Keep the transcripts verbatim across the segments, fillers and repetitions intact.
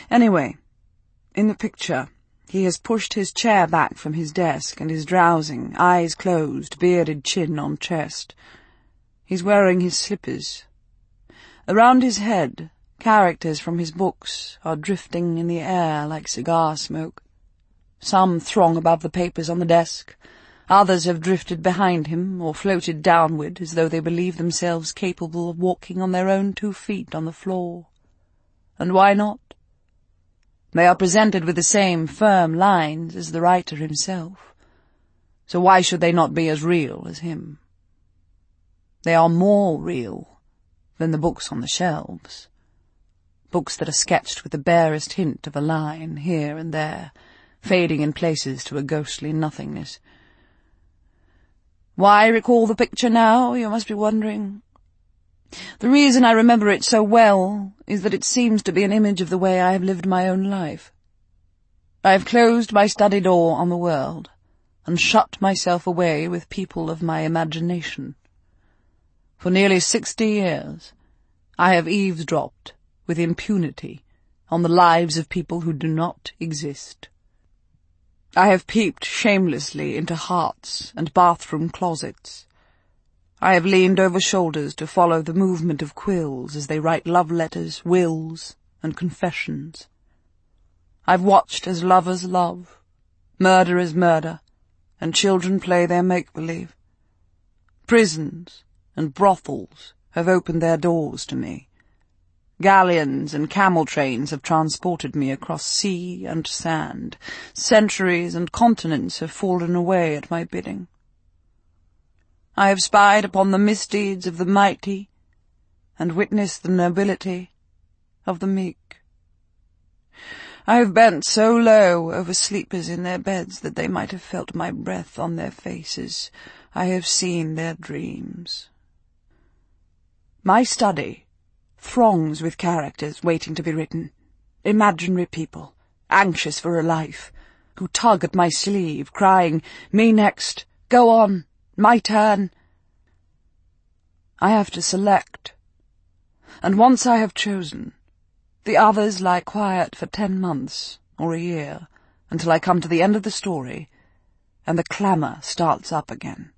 Anyway, in the picture, he has pushed his chair back from his desk and is drowsing, eyes closed, bearded chin on chest. He's wearing his slippers. Around his head, characters from his books are drifting in the air like cigar smoke. Some throng above the papers on the desk. Others have drifted behind him or floated downward as though they believe themselves capable of walking on their own two feet on the floor. And why not? They are presented with the same firm lines as the writer himself. So why should they not be as real as him? They are more real than the books on the shelves. Books that are sketched with the barest hint of a line here and there, fading in places to a ghostly nothingness. Why recall the picture now, you must be wondering. The reason I remember it so well is that it seems to be an image of the way I have lived my own life. I have closed my study door on the world, and shut myself away with people of my imagination. For nearly sixty years, I have eavesdropped with impunity on the lives of people who do not exist. I have peeped shamelessly into hearts and bathroom closets. I have leaned over shoulders to follow the movement of quills as they write love letters, wills, and confessions. I've watched as lovers love, murderers murder, and children play their make-believe. Prisons and brothels have opened their doors to me. Galleons and camel trains have transported me across sea and sand. Centuries and continents have fallen away at my bidding. I have spied upon the misdeeds of the mighty and witnessed the nobility of the meek. I have bent so low over sleepers in their beds that they might have felt my breath on their faces. I have seen their dreams. My study throngs with characters waiting to be written, imaginary people, anxious for a life, who tug at my sleeve, crying, "Me next, go on, my turn." I have to select, and once I have chosen, the others lie quiet for ten months or a year, until I come to the end of the story, and the clamour starts up again.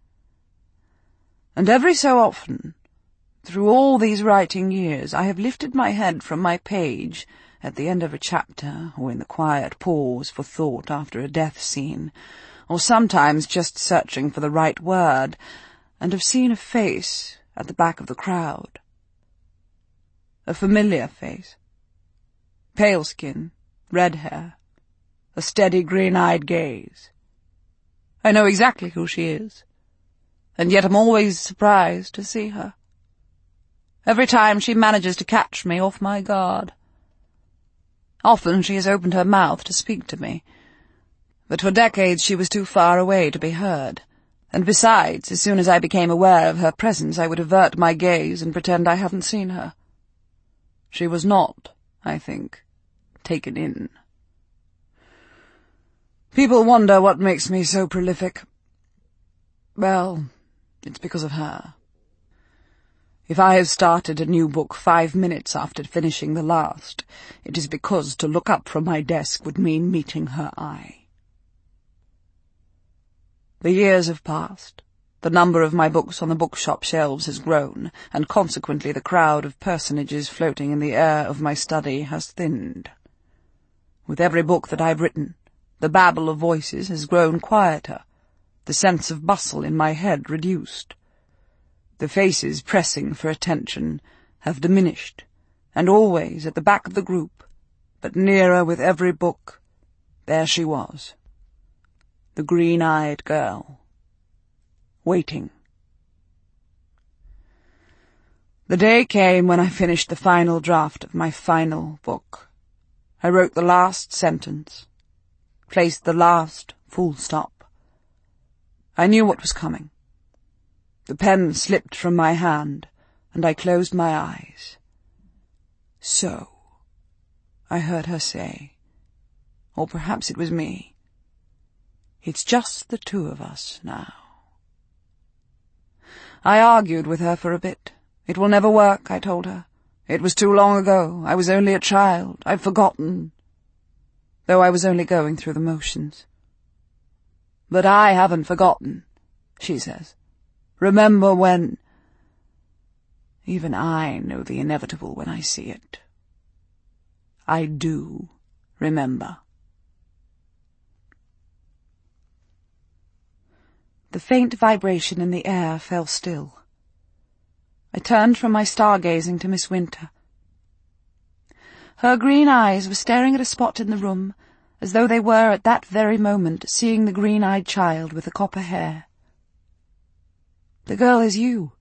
And every so often, through all these writing years, I have lifted my head from my page at the end of a chapter, or in the quiet pause for thought after a death scene, or sometimes just searching for the right word, and have seen a face at the back of the crowd. A familiar face. Pale skin, red hair, a steady green-eyed gaze. I know exactly who she is, and yet am always surprised to see her. Every time she manages to catch me off my guard. Often she has opened her mouth to speak to me, but for decades she was too far away to be heard, and besides, as soon as I became aware of her presence, I would avert my gaze and pretend I hadn't seen her. She was not, I think, taken in. People wonder what makes me so prolific. Well, it's because of her. If I have started a new book five minutes after finishing the last, it is because to look up from my desk would mean meeting her eye. The years have passed. The number of my books on the bookshop shelves has grown, and consequently the crowd of personages floating in the air of my study has thinned. With every book that I've written, the babble of voices has grown quieter, the sense of bustle in my head reduced. The faces pressing for attention have diminished, and always at the back of the group, but nearer with every book, there she was, the green-eyed girl, waiting. The day came when I finished the final draft of my final book. I wrote the last sentence, placed the last full stop. I knew what was coming. The pen slipped from my hand, and I closed my eyes. "So," I heard her say, or perhaps it was me, "it's just the two of us now." I argued with her for a bit. It will never work, I told her. It was too long ago. I was only a child. I've forgotten. Though I was only going through the motions. But I haven't forgotten, she says. Remember when... Even I know the inevitable when I see it. I do remember. The faint vibration in the air fell still. I turned from my stargazing to Miss Winter. Her green eyes were staring at a spot in the room, as though they were at that very moment seeing the green-eyed child with the copper hair. The girl is you.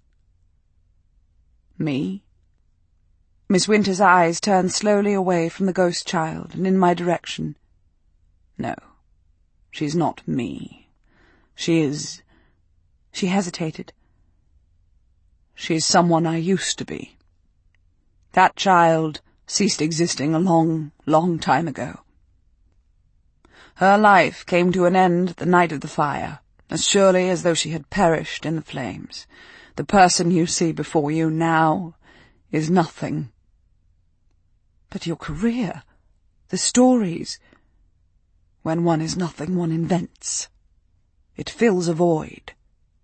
Me? Miss Winter's eyes turned slowly away from the ghost child and in my direction. No, she's not me. She is... She hesitated. She's someone I used to be. That child ceased existing a long, long time ago. Her life came to an end the night of the fire, as surely as though she had perished in the flames. The person you see before you now is nothing. But your career, the stories... When one is nothing, one invents. It fills a void.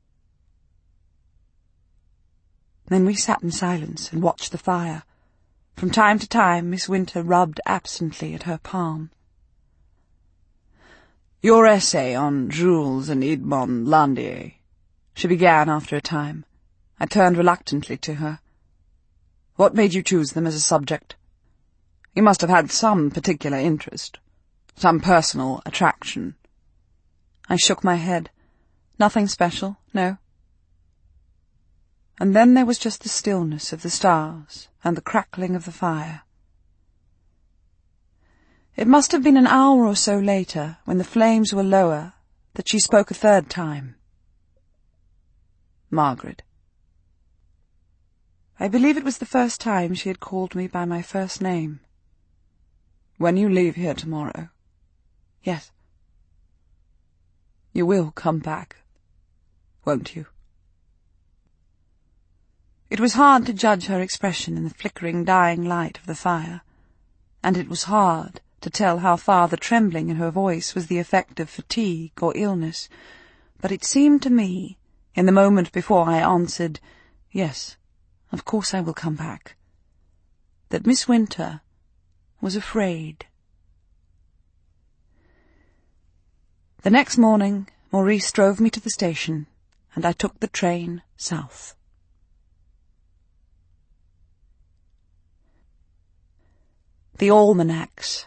Then we sat in silence and watched the fire. From time to time, Miss Winter rubbed absently at her palm. Your essay on Jules and Edmond Landier, she began after a time. I turned reluctantly to her. What made you choose them as a subject? You must have had some particular interest, some personal attraction. I shook my head. Nothing special, no. And then there was just the stillness of the stars and the crackling of the fire. It must have been an hour or so later, when the flames were lower, that she spoke a third time. Margaret. I believe it was the first time she had called me by my first name. When you leave here tomorrow. Yes. You will come back, won't you? It was hard to judge her expression in the flickering, dying light of the fire, and it was hard to tell how far the trembling in her voice was the effect of fatigue or illness, but it seemed to me, in the moment before I answered, yes, of course I will come back, that Miss Winter was afraid. The next morning, Maurice drove me to the station, and I took the train south. The Almanacs.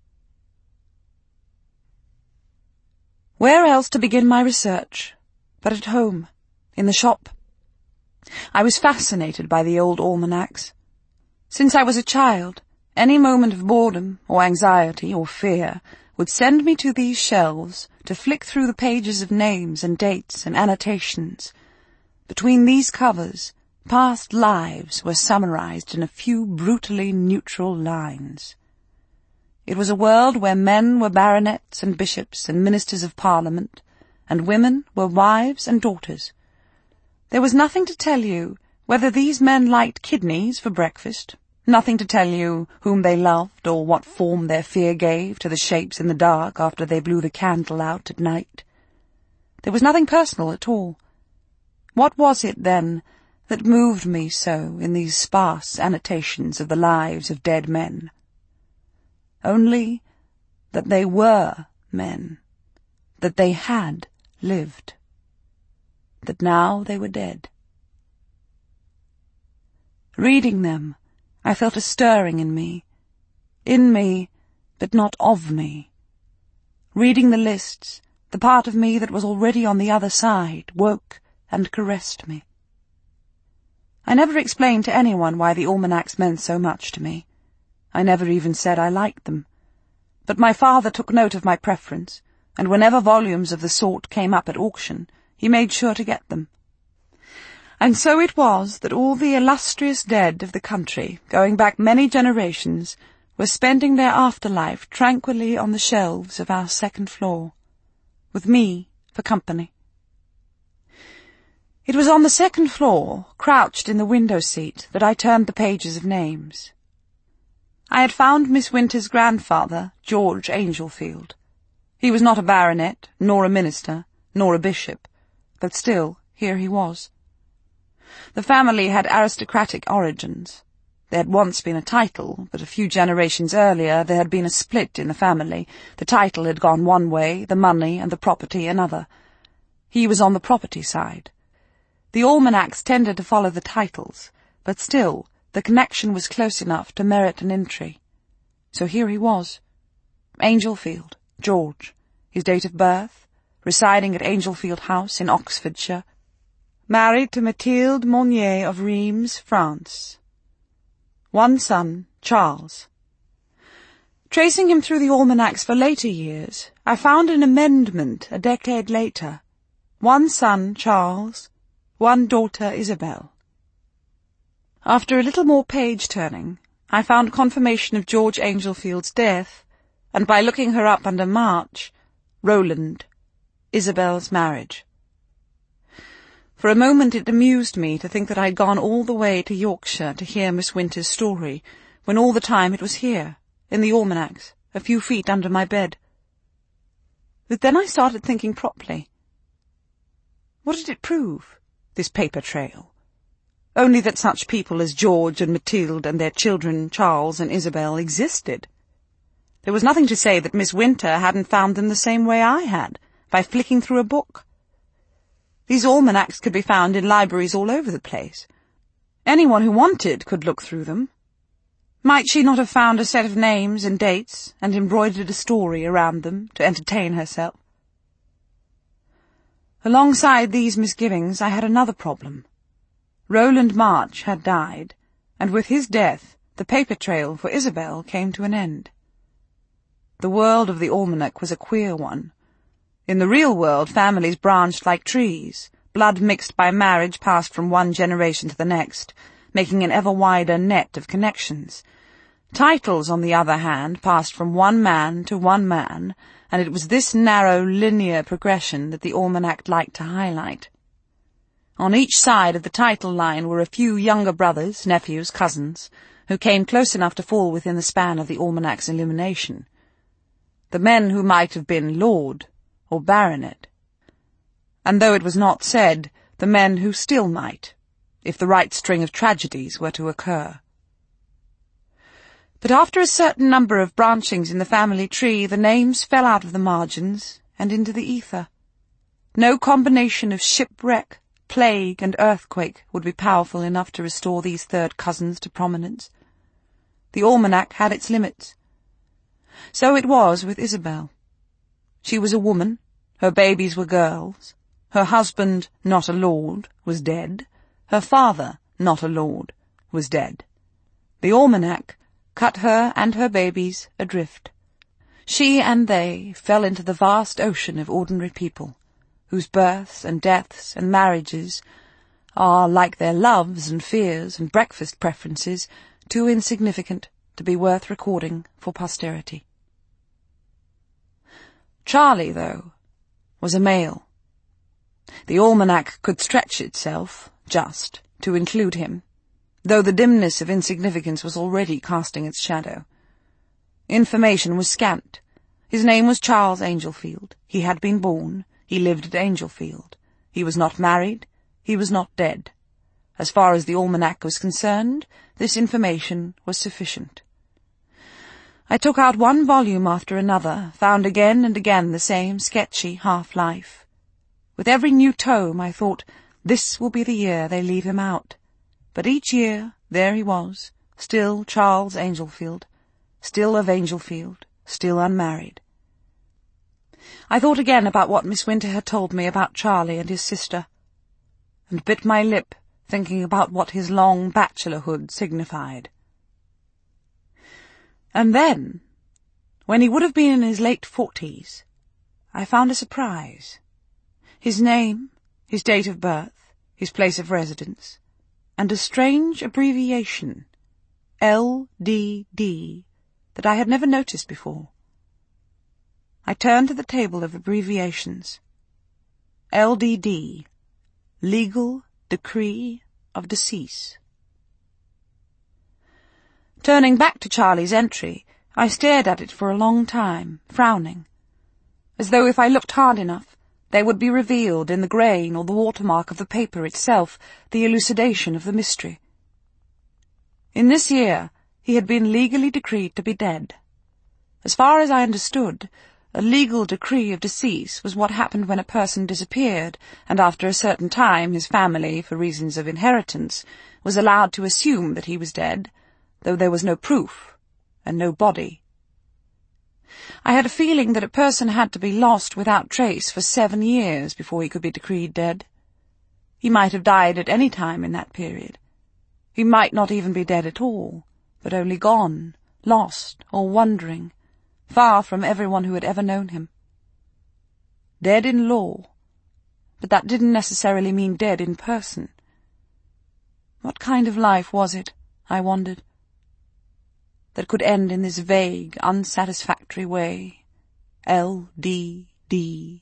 Where else to begin my research but at home, in the shop? I was fascinated by the old almanacs. Since I was a child, any moment of boredom or anxiety or fear would send me to these shelves to flick through the pages of names and dates and annotations. Between these covers, past lives were summarized in a few brutally neutral lines. It was a world where men were baronets and bishops and ministers of parliament, and women were wives and daughters. There was nothing to tell you whether these men liked kidneys for breakfast, nothing to tell you whom they loved or what form their fear gave to the shapes in the dark after they blew the candle out at night. There was nothing personal at all. What was it, then, that moved me so in these sparse annotations of the lives of dead men? Only that they were men, that they had lived, that now they were dead. Reading them, I felt a stirring in me, in me, but not of me. Reading the lists, the part of me that was already on the other side woke and caressed me. I never explained to anyone why the almanacs meant so much to me. I never even said I liked them. But my father took note of my preference, and whenever volumes of the sort came up at auction, he made sure to get them. And so it was that all the illustrious dead of the country, going back many generations, were spending their afterlife tranquilly on the shelves of our second floor, with me for company. It was on the second floor, crouched in the window seat, that I turned the pages of names. I had found Miss Winter's grandfather, George Angelfield. He was not a baronet, nor a minister, nor a bishop, but still, here he was. The family had aristocratic origins. There had once been a title, but a few generations earlier there had been a split in the family. The title had gone one way, the money and the property another. He was on the property side. The almanacs tended to follow the titles, but still, the connection was close enough to merit an entry. So here he was. Angelfield, George, his date of birth, residing at Angelfield House in Oxfordshire, married to Mathilde Monnier of Reims, France. One son, Charles. Tracing him through the almanacs for later years, I found an amendment a decade later. One son, Charles, one daughter, Isabel. After a little more page-turning, I found confirmation of George Angelfield's death, and by looking her up under March, Roland, Isabel's marriage. For a moment it amused me to think that I had gone all the way to Yorkshire to hear Miss Winter's story, when all the time it was here, in the almanacs, a few feet under my bed. But then I started thinking properly. What did it prove, this paper trail? Only that such people as George and Mathilde and their children, Charles and Isabel, existed. There was nothing to say that Miss Winter hadn't found them the same way I had, by flicking through a book. These almanacs could be found in libraries all over the place. Anyone who wanted could look through them. Might she not have found a set of names and dates, and embroidered a story around them to entertain herself? Alongside these misgivings I had another problem. Roland March had died, and with his death the paper trail for Isabel came to an end. The world of the almanac was a queer one. In the real world families branched like trees, blood mixed by marriage passed from one generation to the next, making an ever wider net of connections. Titles, on the other hand, passed from one man to one man, and it was this narrow, linear progression that the almanac liked to highlight. On each side of the title line were a few younger brothers, nephews, cousins, who came close enough to fall within the span of the almanac's illumination. The men who might have been lord or baronet. And though it was not said, the men who still might, if the right string of tragedies were to occur. But after a certain number of branchings in the family tree, the names fell out of the margins and into the ether. No combination of shipwreck, plague, and earthquake would be powerful enough to restore these third cousins to prominence. The almanac had its limits. So it was with Isabel. She was a woman, her babies were girls, her husband, not a lord, was dead, her father, not a lord, was dead. The almanac cut her and her babies adrift. She and they fell into the vast ocean of ordinary people, whose births and deaths and marriages are, like their loves and fears and breakfast preferences, too insignificant to be worth recording for posterity. Charlie, though, was a male. The almanac could stretch itself, just, to include him, though the dimness of insignificance was already casting its shadow. Information was scant. His name was Charles Angelfield. He had been born. He lived at Angelfield. He was not married. He was not dead. As far as the almanac was concerned, this information was sufficient. I took out one volume after another, found again and again the same sketchy half-life. With every new tome I thought, this will be the year they leave him out. But each year, there he was, still Charles Angelfield, still of Angelfield, still unmarried. I thought again about what Miss Winter had told me about Charlie and his sister, and bit my lip, thinking about what his long bachelorhood signified. And then, when he would have been in his late forties, I found a surprise. His name, his date of birth, his place of residence, and a strange abbreviation, L D D, that I had never noticed before. I turned to the table of abbreviations. L D D, Legal Decree of Decease. Turning back to Charlie's entry, I stared at it for a long time, frowning, as though if I looked hard enough, there would be revealed in the grain or the watermark of the paper itself the elucidation of the mystery. In this year, he had been legally decreed to be dead. As far as I understood, a legal decree of decease was what happened when a person disappeared, and after a certain time his family, for reasons of inheritance, was allowed to assume that he was dead, though there was no proof, and no body. I had a feeling that a person had to be lost without trace for seven years before he could be decreed dead. He might have died at any time in that period. He might not even be dead at all, but only gone, lost, or wandering, far from everyone who had ever known him. Dead in law, but that didn't necessarily mean dead in person. What kind of life was it, I wondered, that could end in this vague, unsatisfactory way? L D D.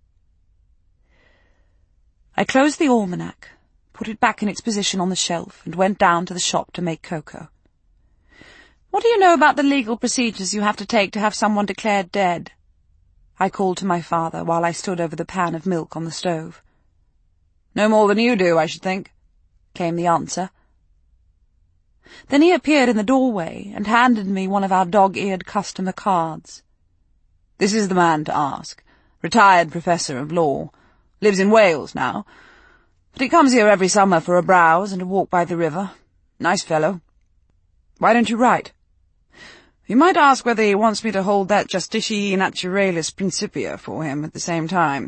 I closed the almanac, put it back in its position on the shelf, and went down to the shop to make cocoa. "What do you know about the legal procedures you have to take to have someone declared dead?" I called to my father while I stood over the pan of milk on the stove. "No more than you do, I should think," came the answer. Then he appeared in the doorway and handed me one of our dog-eared customer cards. "This is the man to ask. Retired professor of law. Lives in Wales now. But he comes here every summer for a browse and a walk by the river. Nice fellow. Why don't you write? You might ask whether he wants me to hold that Justitii Naturalis Principia for him at the same time."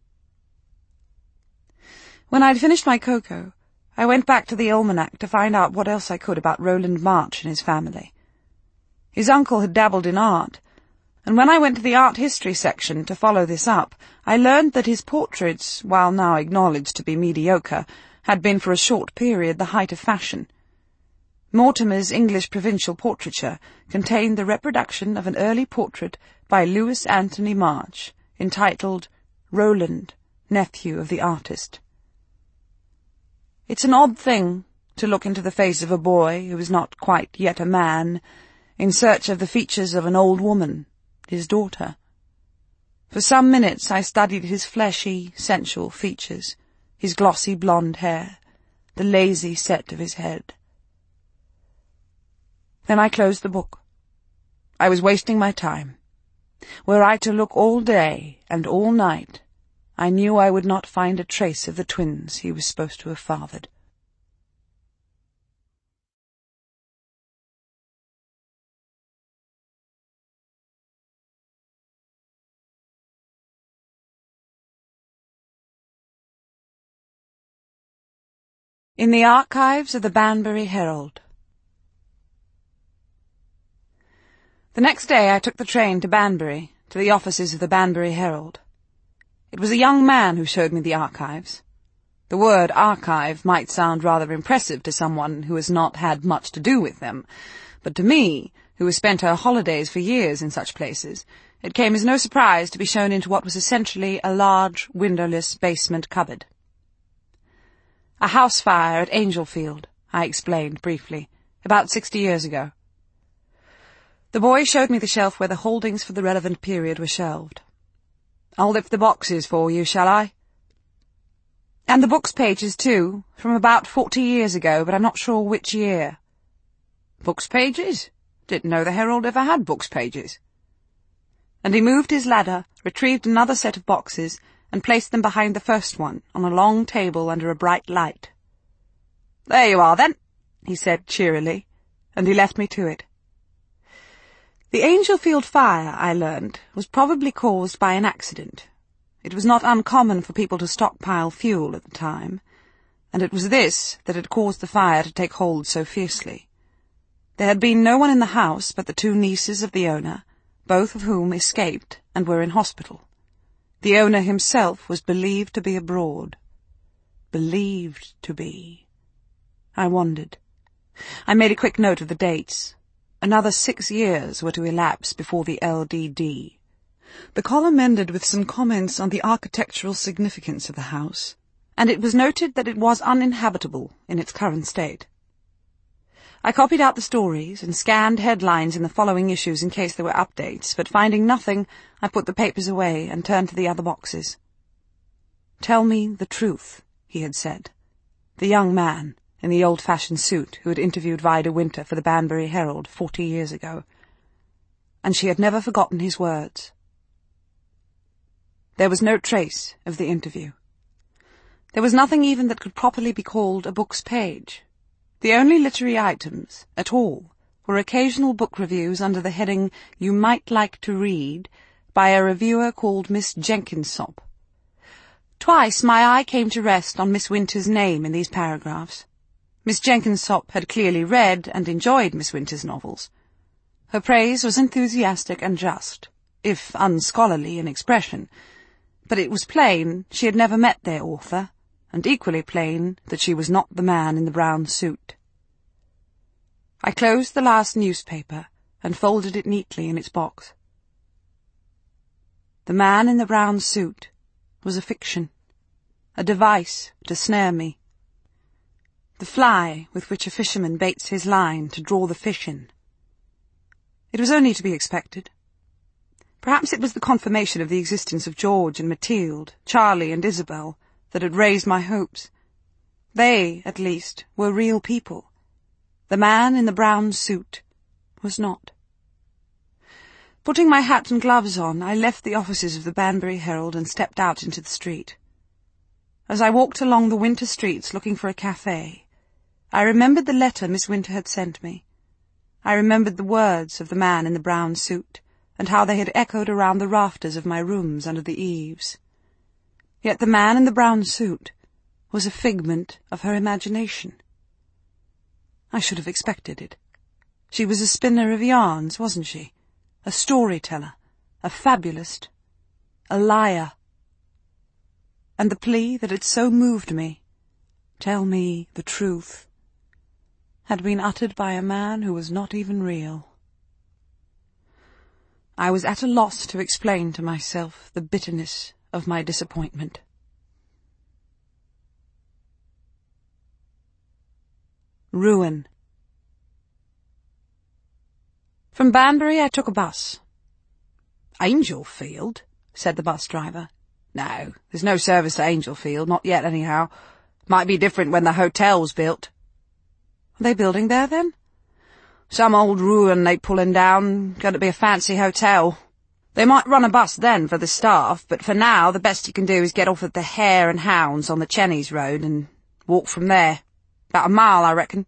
When I'd finished my cocoa, I went back to the almanac to find out what else I could about Roland March and his family. His uncle had dabbled in art, and when I went to the art history section to follow this up, I learned that his portraits, while now acknowledged to be mediocre, had been for a short period the height of fashion. Mortimer's English provincial portraiture contained the reproduction of an early portrait by Louis Anthony March, entitled Roland, Nephew of the Artist. It's an odd thing to look into the face of a boy who is not quite yet a man, in search of the features of an old woman, his daughter. For some minutes I studied his fleshy, sensual features, his glossy blonde hair, the lazy set of his head. Then I closed the book. I was wasting my time. Were I to look all day and all night, I knew I would not find a trace of the twins he was supposed to have fathered. In the archives of the Banbury Herald. The next day I took the train to Banbury, to the offices of the Banbury Herald. It was a young man who showed me the archives. The word archive might sound rather impressive to someone who has not had much to do with them, but to me, who has spent her holidays for years in such places, it came as no surprise to be shown into what was essentially a large, windowless basement cupboard. "A house fire at Angelfield," I explained briefly, "about sixty years ago." The boy showed me the shelf where the holdings for the relevant period were shelved. "I'll lift the boxes for you, shall I?" "And the books pages, too, from about forty years ago, but I'm not sure which year." "Books pages? Didn't know the Herald ever had books pages." And he moved his ladder, retrieved another set of boxes, and placed them behind the first one, on a long table under a bright light. "There you are, then," he said cheerily, and he left me to it. The Angelfield fire, I learned, was probably caused by an accident. It was not uncommon for people to stockpile fuel at the time, and it was this that had caused the fire to take hold so fiercely. There had been no one in the house but the two nieces of the owner, both of whom escaped and were in hospital. The owner himself was believed to be abroad. Believed to be. I wondered. I made a quick note of the dates. Another six years were to elapse before the L D D. The column ended with some comments on the architectural significance of the house, and it was noted that it was uninhabitable in its current state. I copied out the stories and scanned headlines in the following issues in case there were updates, but finding nothing, I put the papers away and turned to the other boxes. "Tell me the truth," he had said, the young man in the old-fashioned suit who had interviewed Vida Winter for the Banbury Herald forty years ago. And she had never forgotten his words. There was no trace of the interview. There was nothing even that could properly be called a book's page. The only literary items, at all, were occasional book reviews under the heading "You Might Like to Read" by a reviewer called Miss Jenkinsop. Twice my eye came to rest on Miss Winter's name in these paragraphs. Miss Jenkinsop had clearly read and enjoyed Miss Winter's novels. Her praise was enthusiastic and just, if unscholarly in expression, but it was plain she had never met their author, and equally plain that she was not the man in the brown suit. I closed the last newspaper and folded it neatly in its box. The man in the brown suit was a fiction, a device to snare me. The fly with which a fisherman baits his line to draw the fish in. It was only to be expected. Perhaps it was the confirmation of the existence of George and Mathilde, Charlie and Isabel, that had raised my hopes. They, at least, were real people. The man in the brown suit was not. Putting my hat and gloves on, I left the offices of the Banbury Herald and stepped out into the street. As I walked along the winter streets looking for a café, I remembered the letter Miss Winter had sent me. I remembered the words of the man in the brown suit, and how they had echoed around the rafters of my rooms under the eaves. Yet the man in the brown suit was a figment of her imagination. I should have expected it. She was a spinner of yarns, wasn't she? A storyteller, a fabulist, a liar. And the plea that had so moved me, "Tell me the truth," had been uttered by a man who was not even real. I was at a loss to explain to myself the bitterness of my disappointment. Ruin. From Banbury I took a bus. "Angelfield?" said the bus driver. "No, there's no service to Angelfield, not yet anyhow. Might be different when the hotel's built." "Are they building there, then?" "Some old ruin they pullin' down, going to be a fancy hotel. They might run a bus then for the staff, but for now the best you can do is get off at the Hare and Hounds on the Chenneys Road and walk from there. About a mile, I reckon."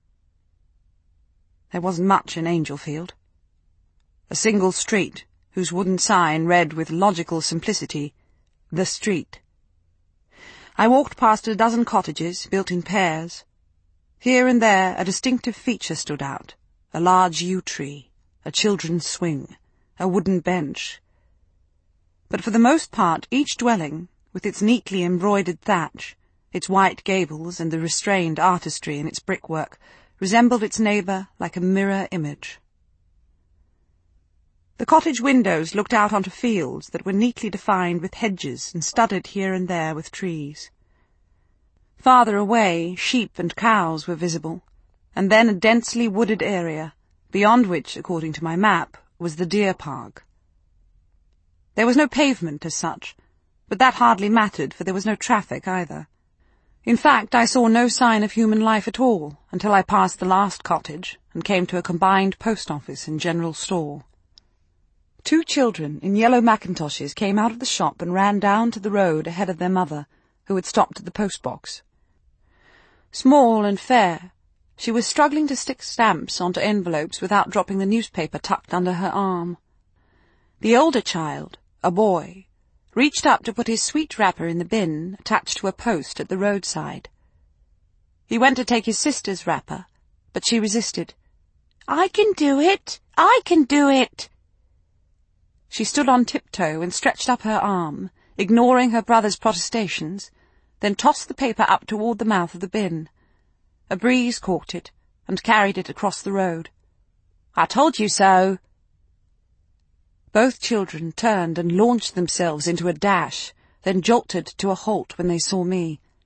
There wasn't much in Angelfield. A single street, whose wooden sign read with logical simplicity, "The Street." I walked past a dozen cottages built in pairs. Here and there a distinctive feature stood out, a large yew tree, a children's swing, a wooden bench. But for the most part each dwelling, with its neatly embroidered thatch, its white gables and the restrained artistry in its brickwork, resembled its neighbour like a mirror image. The cottage windows looked out onto fields that were neatly defined with hedges and studded here and there with trees. Farther away, sheep and cows were visible, and then a densely wooded area, beyond which, according to my map, was the deer park. There was no pavement as such, but that hardly mattered, for there was no traffic either. In fact, I saw no sign of human life at all until I passed the last cottage and came to a combined post office and general store. Two children in yellow mackintoshes came out of the shop and ran down to the road ahead of their mother, who had stopped at the post-box. Small and fair, she was struggling to stick stamps onto envelopes without dropping the newspaper tucked under her arm. The older child, a boy, reached up to put his sweet wrapper in the bin attached to a post at the roadside. He went to take his sister's wrapper, but she resisted. "I can do it! I can do it!" She stood on tiptoe and stretched up her arm, ignoring her brother's protestations, then tossed the paper up toward the mouth of the bin. A breeze caught it and carried it across the road. "I told you so!" Both children turned and launched themselves into a dash, then jolted to a halt when they saw me,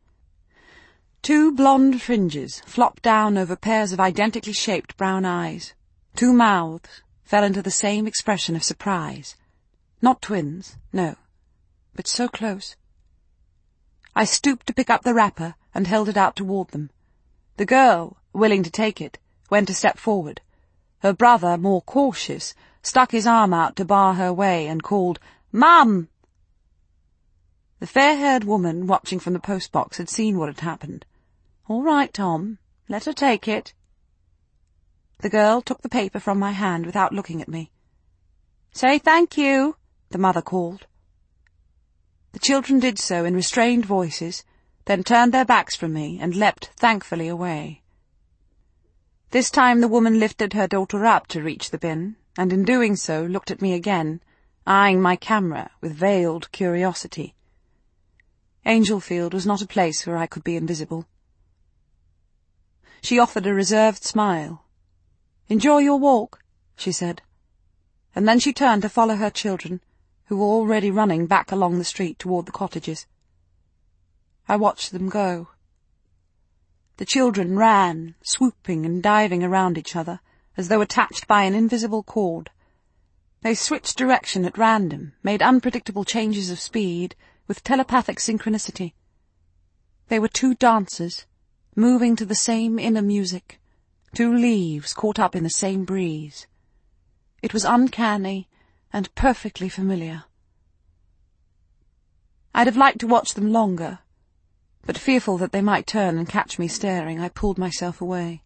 Two blonde fringes flopped down over pairs of identically shaped brown eyes. Two mouths fell into the same expression of surprise. Not twins, no, but so close. I stooped to pick up the wrapper and held it out toward them. The girl, willing to take it, went a step forward. Her brother, more cautious, stuck his arm out to bar her way and called, "Mum!" The fair-haired woman watching from the post-box had seen what had happened. "All right, Tom, let her take it." The girl took the paper from my hand without looking at me. "Say thank you," the mother called. The children did so in restrained voices, then turned their backs from me and leapt thankfully away. This time the woman lifted her daughter up to reach the bin, and in doing so looked at me again, eyeing my camera with veiled curiosity. Angelfield was not a place where I could be invisible. She offered a reserved smile. "Enjoy your walk," she said, and then she turned to follow her children, who were already running back along the street toward the cottages. I watched them go. The children ran, swooping and diving around each other, as though attached by an invisible cord. They switched direction at random, made unpredictable changes of speed, with telepathic synchronicity. They were two dancers, moving to the same inner music, two leaves caught up in the same breeze. It was uncanny and perfectly familiar. I'd have liked to watch them longer, but fearful that they might turn and catch me staring, I pulled myself away.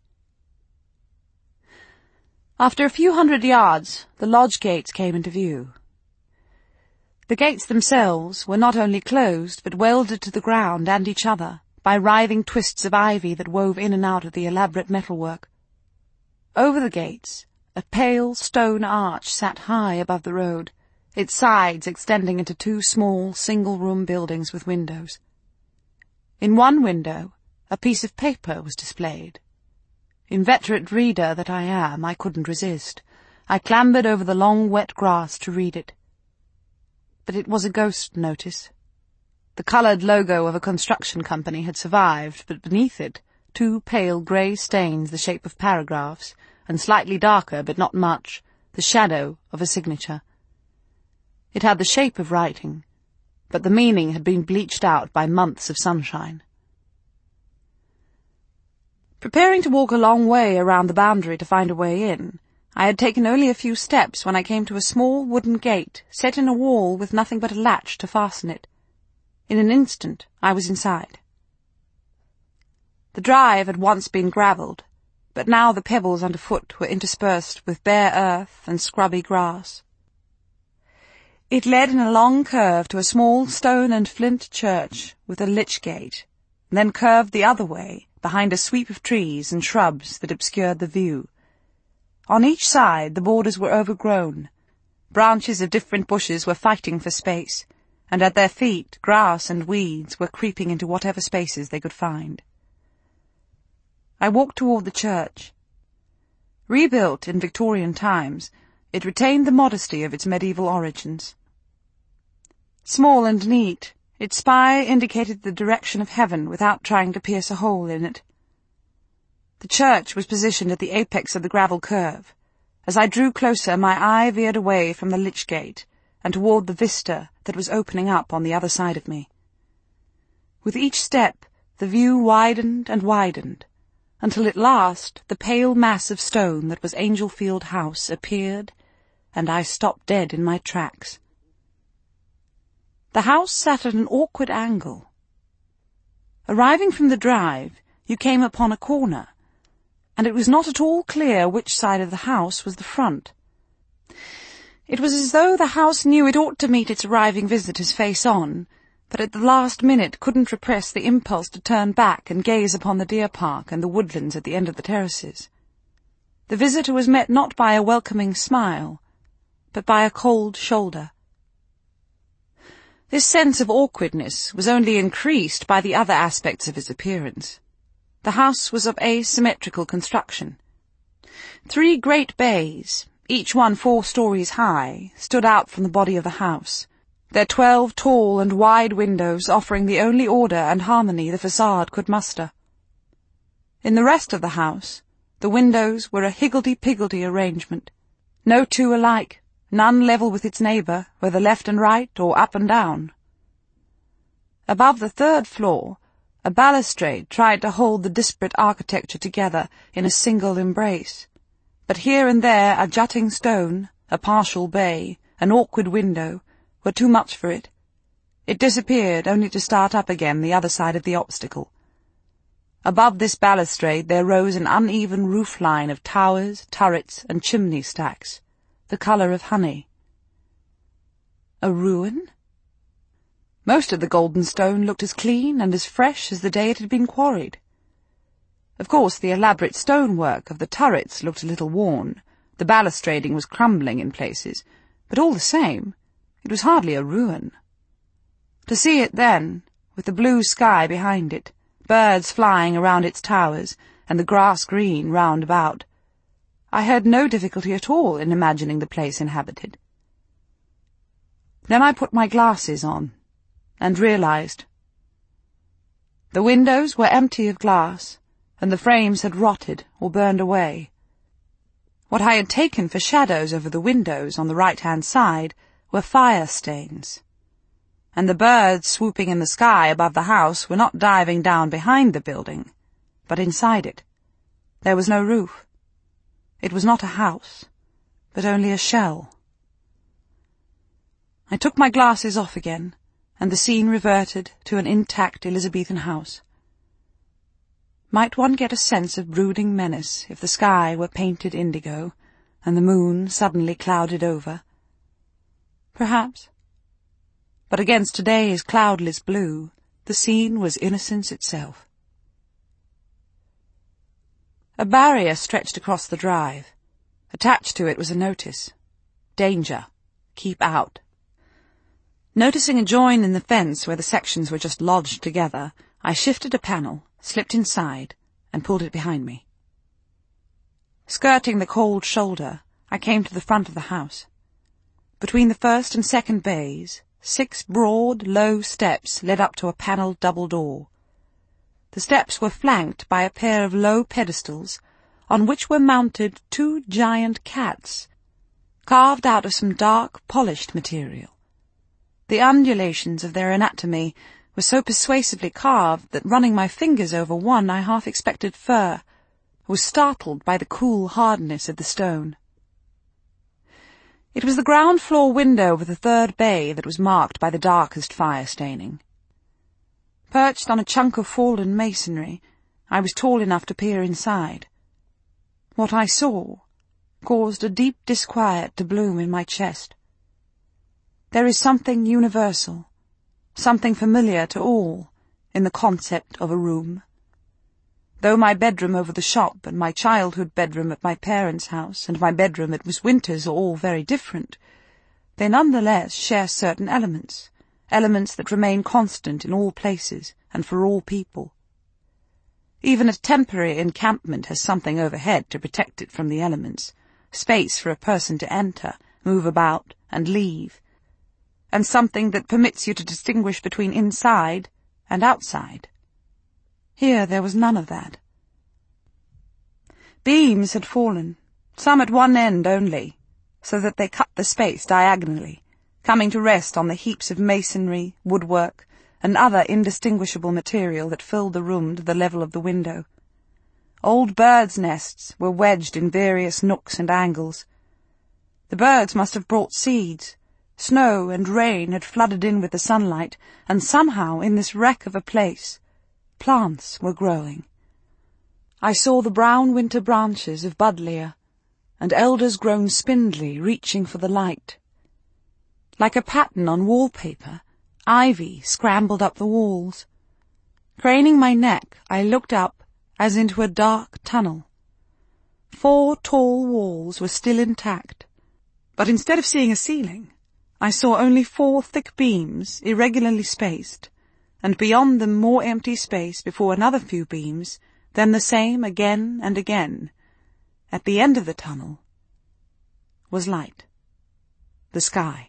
After a few hundred yards, the lodge gates came into view. The gates themselves were not only closed, but welded to the ground and each other by writhing twists of ivy that wove in and out of the elaborate metalwork. Over the gates, a pale stone arch sat high above the road, its sides extending into two small, single-room buildings with windows. In one window, a piece of paper was displayed. Inveterate reader that I am, I couldn't resist. I clambered over the long, wet grass to read it. But it was a ghost notice. The coloured logo of a construction company had survived, but beneath it, two pale grey stains the shape of paragraphs, and slightly darker, but not much, the shadow of a signature. It had the shape of writing, but the meaning had been bleached out by months of sunshine. Preparing to walk a long way around the boundary to find a way in, I had taken only a few steps when I came to a small wooden gate set in a wall with nothing but a latch to fasten it. In an instant I was inside. The drive had once been gravelled, but now the pebbles underfoot were interspersed with bare earth and scrubby grass. It led in a long curve to a small stone and flint church with a lich gate, then curved the other way behind a sweep of trees and shrubs that obscured the view. On each side the borders were overgrown. Branches of different bushes were fighting for space, and at their feet grass and weeds were creeping into whatever spaces they could find. I walked toward the church. Rebuilt in Victorian times, it retained the modesty of its medieval origins. Small and neat, its spire indicated the direction of heaven without trying to pierce a hole in it. The church was positioned at the apex of the gravel curve. As I drew closer, my eye veered away from the lich gate and toward the vista that was opening up on the other side of me. With each step, the view widened and widened, until at last the pale mass of stone that was Angelfield House appeared, and I stopped dead in my tracks. The house sat at an awkward angle. Arriving from the drive, you came upon a corner, and it was not at all clear which side of the house was the front. It was as though the house knew it ought to meet its arriving visitors face on, but at the last minute couldn't repress the impulse to turn back and gaze upon the deer park and the woodlands at the end of the terraces. The visitor was met not by a welcoming smile, but by a cold shoulder. This sense of awkwardness was only increased by the other aspects of his appearance. The house was of asymmetrical construction. Three great bays, each one four stories high, stood out from the body of the house, their twelve tall and wide windows offering the only order and harmony the facade could muster. In the rest of the house, the windows were a higgledy-piggledy arrangement. No two alike, none level with its neighbour, whether left and right or up and down. Above the third floor, a balustrade tried to hold the disparate architecture together in a single embrace, but here and there a jutting stone, a partial bay, an awkward window, were too much for it. It disappeared, only to start up again the other side of the obstacle. Above this balustrade there rose an uneven roof-line of towers, turrets, and chimney-stacks, the colour of honey. A ruin? Most of the golden stone looked as clean and as fresh as the day it had been quarried. Of course, the elaborate stonework of the turrets looked a little worn, the balustrading was crumbling in places, but all the same, it was hardly a ruin. To see it then, with the blue sky behind it, birds flying around its towers, and the grass green round about, I had no difficulty at all in imagining the place inhabited. Then I put my glasses on, and realized. The windows were empty of glass, and the frames had rotted or burned away. What I had taken for shadows over the windows on the right-hand side were fire stains, and the birds swooping in the sky above the house were not diving down behind the building, but inside it. There was no roof. It was not a house, but only a shell. I took my glasses off again, and the scene reverted to an intact Elizabethan house. Might one get a sense of brooding menace if the sky were painted indigo, and the moon suddenly clouded over? Perhaps. But against today's cloudless blue, the scene was innocence itself. A barrier stretched across the drive. Attached to it was a notice. Danger. Keep out. Noticing a join in the fence where the sections were just lodged together, I shifted a panel, slipped inside, and pulled it behind me. Skirting the cold shoulder, I came to the front of the house. Between the first and second bays, six broad, low steps led up to a panelled double door. The steps were flanked by a pair of low pedestals, on which were mounted two giant cats, carved out of some dark, polished material. The undulations of their anatomy were so persuasively carved that running my fingers over one I half expected fur, was startled by the cool hardness of the stone. It was the ground-floor window of the third bay that was marked by the darkest fire-staining. Perched on a chunk of fallen masonry, I was tall enough to peer inside. What I saw caused a deep disquiet to bloom in my chest. There is something universal, something familiar to all, in the concept of a room. Though my bedroom over the shop and my childhood bedroom at my parents' house and my bedroom at Miss Winter's are all very different, they nonetheless share certain elements, elements that remain constant in all places and for all people. Even a temporary encampment has something overhead to protect it from the elements, space for a person to enter, move about, and leave, and something that permits you to distinguish between inside and outside. Here there was none of that. Beams had fallen, some at one end only, so that they cut the space diagonally, coming to rest on the heaps of masonry, woodwork, and other indistinguishable material that filled the room to the level of the window. Old birds' nests were wedged in various nooks and angles. The birds must have brought seeds. Snow and rain had flooded in with the sunlight, and somehow in this wreck of a place, plants were growing. I saw the brown winter branches of buddleia, and elders grown spindly reaching for the light. Like a pattern on wallpaper, ivy scrambled up the walls. Craning my neck, I looked up as into a dark tunnel. Four tall walls were still intact, but instead of seeing a ceiling, I saw only four thick beams, irregularly spaced, and beyond them more empty space before another few beams, then the same again and again. At the end of the tunnel was light. The sky.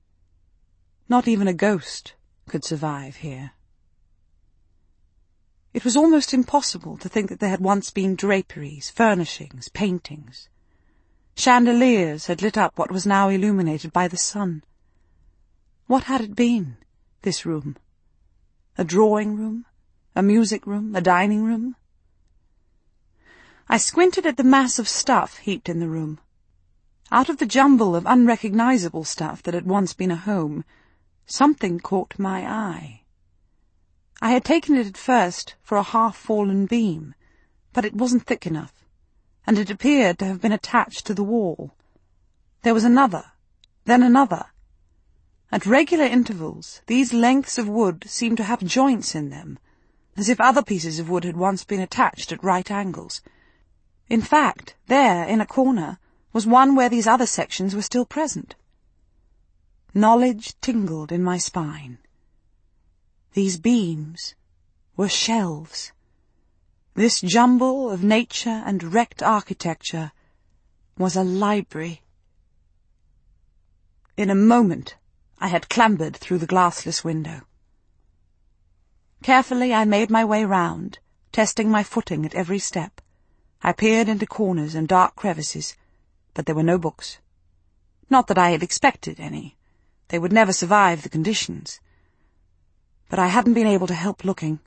Not even a ghost could survive here. It was almost impossible to think that there had once been draperies, furnishings, paintings. Chandeliers had lit up what was now illuminated by the sun. What had it been, this room? A drawing room? A music room? A dining room? I squinted at the mass of stuff heaped in the room. Out of the jumble of unrecognizable stuff that had once been a home, something caught my eye. I had taken it at first for a half-fallen beam, but it wasn't thick enough, and it appeared to have been attached to the wall. There was another, then another. At regular intervals, these lengths of wood seemed to have joints in them, as if other pieces of wood had once been attached at right angles. In fact, there, in a corner, was one where these other sections were still present. Knowledge tingled in my spine. These beams were shelves. This jumble of nature and wrecked architecture was a library. In a moment, I had clambered through the glassless window. Carefully I made my way round, testing my footing at every step. I peered into corners and dark crevices, but there were no books. Not that I had expected any. They would never survive the conditions. But I hadn't been able to help looking.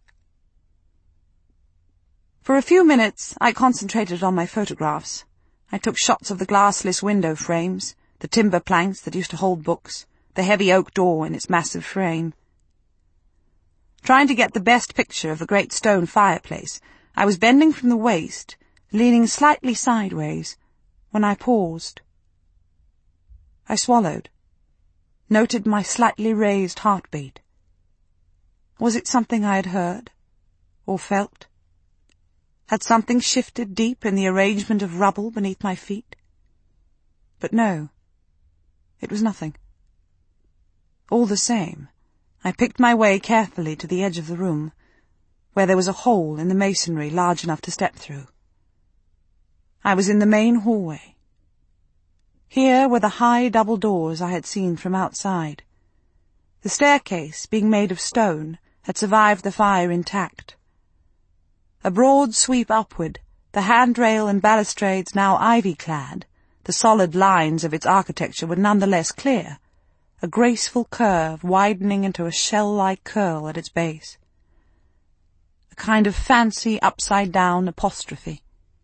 For a few minutes I concentrated on my photographs. I took shots of the glassless window frames, the timber planks that used to hold books, the heavy oak door in its massive frame. Trying to get the best picture of the great stone fireplace, I was bending from the waist, leaning slightly sideways, when I paused. I swallowed, noted my slightly raised heartbeat. Was it something I had heard, or felt? Had something shifted deep in the arrangement of rubble beneath my feet? But no, it was nothing. All the same, I picked my way carefully to the edge of the room, where there was a hole in the masonry large enough to step through. I was in the main hallway. Here were the high double doors I had seen from outside. The staircase, being made of stone, had survived the fire intact. A broad sweep upward, the handrail and balustrades now ivy-clad, the solid lines of its architecture were none the less clear, a graceful curve widening into a shell-like curl at its base. A kind of fancy upside-down apostrophe.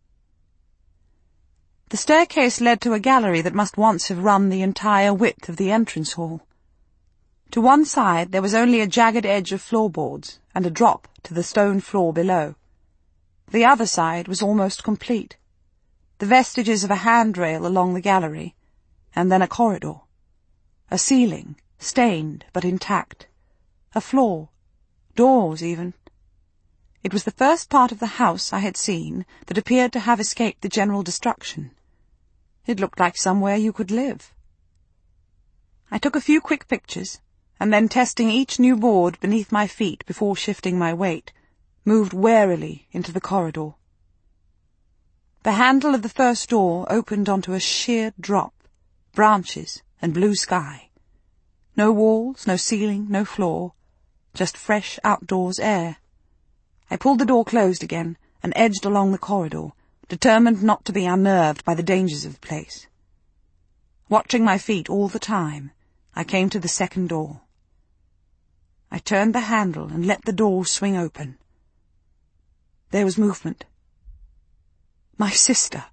The staircase led to a gallery that must once have run the entire width of the entrance hall. To one side there was only a jagged edge of floorboards and a drop to the stone floor below. The other side was almost complete. The vestiges of a handrail along the gallery, and then a corridor. A ceiling, stained but intact. A floor. Doors, even. It was the first part of the house I had seen that appeared to have escaped the general destruction. It looked like somewhere you could live. I took a few quick pictures, and then testing each new board beneath my feet before shifting my weight, moved warily into the corridor. The handle of the first door opened onto a sheer drop, branches and blue sky. No walls, no ceiling, no floor, just fresh outdoors air. I pulled the door closed again and edged along the corridor, determined not to be unnerved by the dangers of the place. Watching my feet all the time, I came to the second door. I turned the handle and let the door swing open. There was movement. My sister.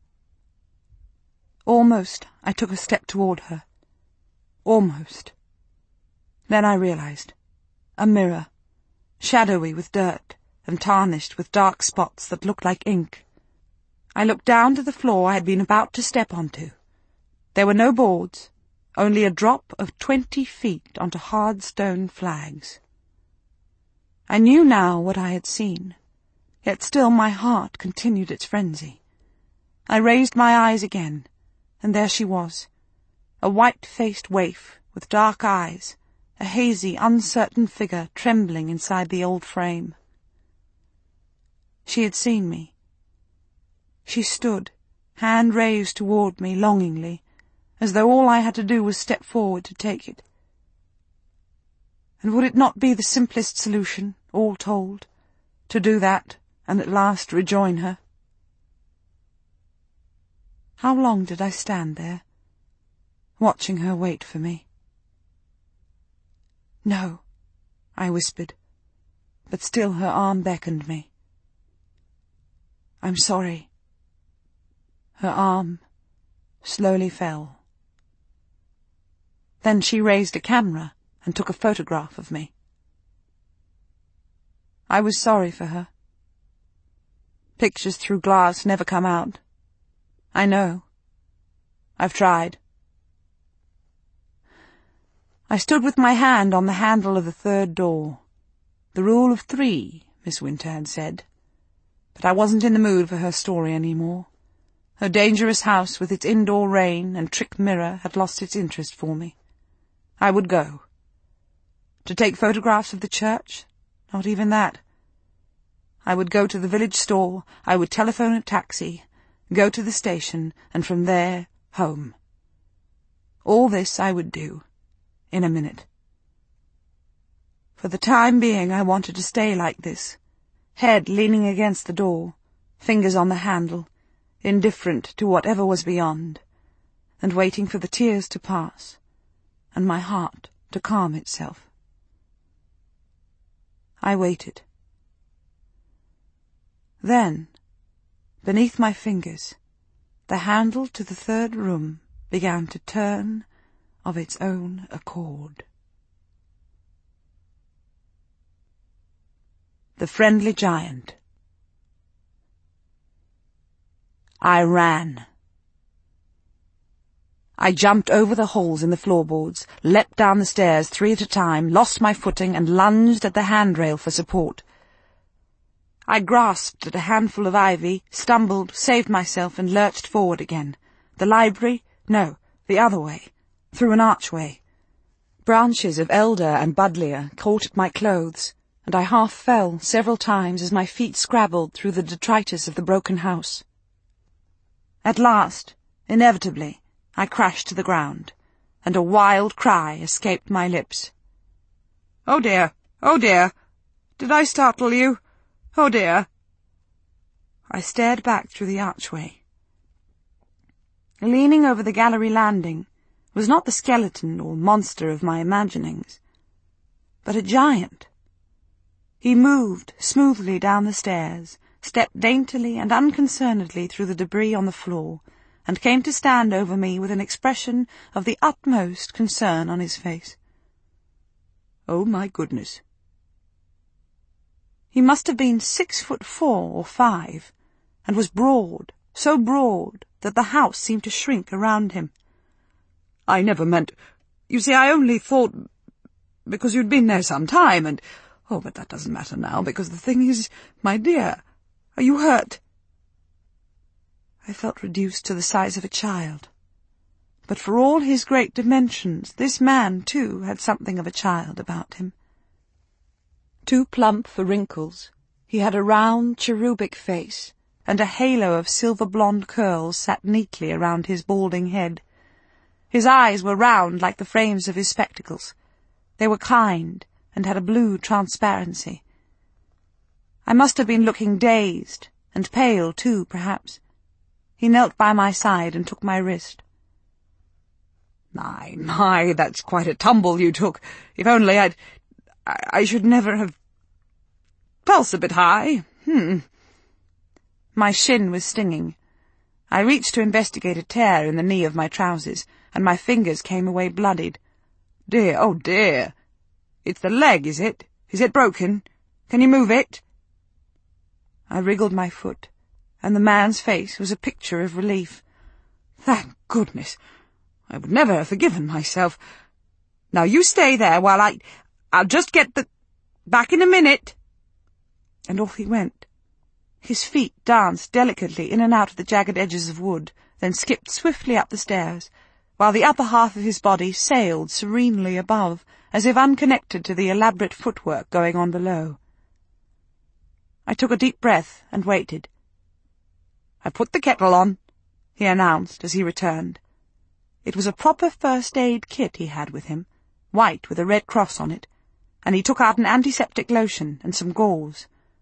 Almost I took a step toward her. Almost. Then I realized. A mirror, shadowy with dirt and tarnished with dark spots that looked like ink. I looked down to the floor I had been about to step onto. There were no boards, only a drop of twenty feet onto hard stone flags. I knew now what I had seen, yet still my heart continued its frenzy. I raised my eyes again, and there she was, a white-faced waif with dark eyes, a hazy, uncertain figure trembling inside the old frame. She had seen me. She stood, hand raised toward me longingly, as though all I had to do was step forward to take it. And would it not be the simplest solution, all told, to do that and at last rejoin her. How long did I stand there, watching her wait for me? "No," I whispered, but still her arm beckoned me. "I'm sorry." Her arm slowly fell. Then she raised a camera and took a photograph of me. I was sorry for her. Pictures through glass never come out. I know. I've tried. I stood with my hand on the handle of the third door. The rule of three, Miss Winter had said. But I wasn't in the mood for her story any more. Her dangerous house with its indoor rain and trick mirror had lost its interest for me. I would go. To take photographs of the church? Not even that. I would go to the village store, I would telephone a taxi, go to the station, and from there, home. All this I would do, in a minute. For the time being I wanted to stay like this, head leaning against the door, fingers on the handle, indifferent to whatever was beyond, and waiting for the tears to pass, and my heart to calm itself. I waited. Then, beneath my fingers, the handle to the third room began to turn of its own accord. The Friendly Giant. I ran. I jumped over the holes in the floorboards, leapt down the stairs three at a time, lost my footing, and lunged at the handrail for support. I grasped at a handful of ivy, stumbled, saved myself, and lurched forward again. The library? No, the other way, through an archway. Branches of elder and buddleia caught at my clothes, and I half fell several times as my feet scrabbled through the detritus of the broken house. At last, inevitably, I crashed to the ground, and a wild cry escaped my lips. "Oh dear, oh dear! Did I startle you? Oh dear!" I stared back through the archway. Leaning over the gallery landing was not the skeleton or monster of my imaginings, but a giant. He moved smoothly down the stairs, stepped daintily and unconcernedly through the debris on the floor, and came to stand over me with an expression of the utmost concern on his face. Oh, my goodness! He must have been six foot four or five, and was broad, so broad that the house seemed to shrink around him. "I never meant... You see, I only thought... because you'd been there some time, and... Oh, but that doesn't matter now, because the thing is, my dear, are you hurt?" I felt reduced to the size of a child. But for all his great dimensions, this man, too, had something of a child about him. Too plump for wrinkles, he had a round, cherubic face, and a halo of silver-blonde curls sat neatly around his balding head. His eyes were round like the frames of his spectacles. They were kind, and had a blue transparency. I must have been looking dazed, and pale too, perhaps. He knelt by my side and took my wrist. "My, my, that's quite a tumble you took. If only I'd... I, I should never have... Pulse a bit high. Hmm." My shin was stinging. I reached to investigate a tear in the knee of my trousers, and my fingers came away bloodied. "Dear, oh dear. It's the leg, is it? Is it broken? Can you move it?" I wriggled my foot, and the man's face was a picture of relief. "Thank goodness! I would never have forgiven myself. Now you stay there while I... I'll just get the... Back in a minute." And off he went. His feet danced delicately in and out of the jagged edges of wood, then skipped swiftly up the stairs, while the upper half of his body sailed serenely above, as if unconnected to the elaborate footwork going on below. I took a deep breath and waited. "I put the kettle on," he announced as he returned. It was a proper first-aid kit he had with him, white with a red cross on it, and he took out an antiseptic lotion and some gauze.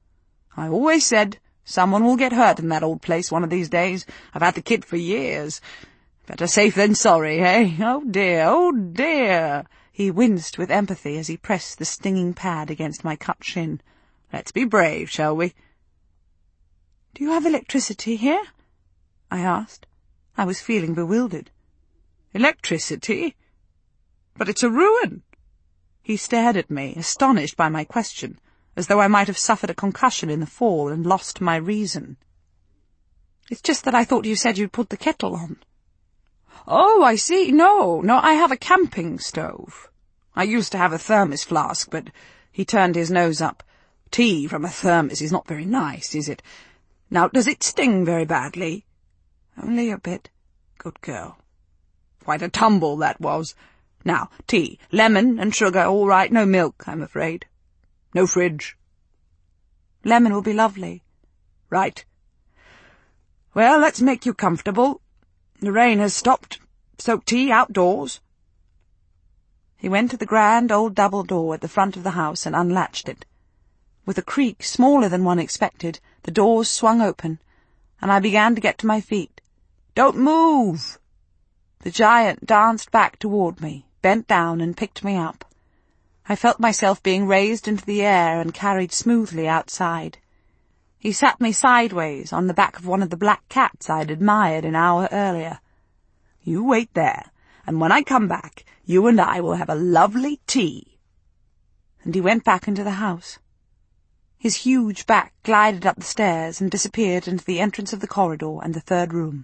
I always said someone will get hurt in that old place one of these days. I've had the kid for years. Better safe than sorry, eh? Oh dear, oh dear. He winced with empathy as he pressed the stinging pad against my cut shin. Let's be brave, shall we? Do you have electricity here? I asked. I was feeling bewildered. Electricity? But it's a ruin. He stared at me, astonished by my question, as though I might have suffered a concussion in the fall and lost my reason. It's just that I thought you said you'd put the kettle on. Oh, I see. No, no, I have a camping stove. I used to have a thermos flask, but he turned his nose up. Tea from a thermos is not very nice, is it? Now, does it sting very badly? Only a bit. Good girl. Quite a tumble that was. Now, tea, lemon and sugar, all right. No milk, I'm afraid. No fridge. Lemon will be lovely. Right. Well, let's make you comfortable. The rain has stopped. Soak tea outdoors. He went to the grand old double door at the front of the house and unlatched it. With a creak smaller than one expected, the doors swung open, and I began to get to my feet. Don't move! The giant danced back toward me, bent down and picked me up. I felt myself being raised into the air and carried smoothly outside. He sat me sideways on the back of one of the black cats I'd admired an hour earlier. You wait there, and when I come back, you and I will have a lovely tea. And he went back into the house. His huge back glided up the stairs and disappeared into the entrance of the corridor and the third room.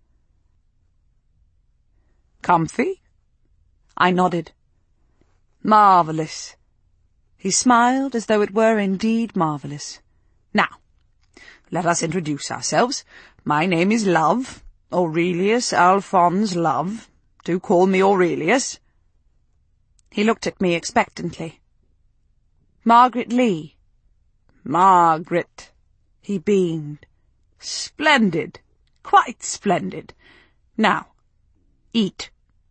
Comfy? I nodded. Marvellous. He smiled as though it were indeed marvellous. Now, let us introduce ourselves. My name is Love, Aurelius Alphonse Love. Do call me Aurelius. He looked at me expectantly. Margaret Lee. Margaret. He beamed. Splendid. Quite splendid. Now, eat.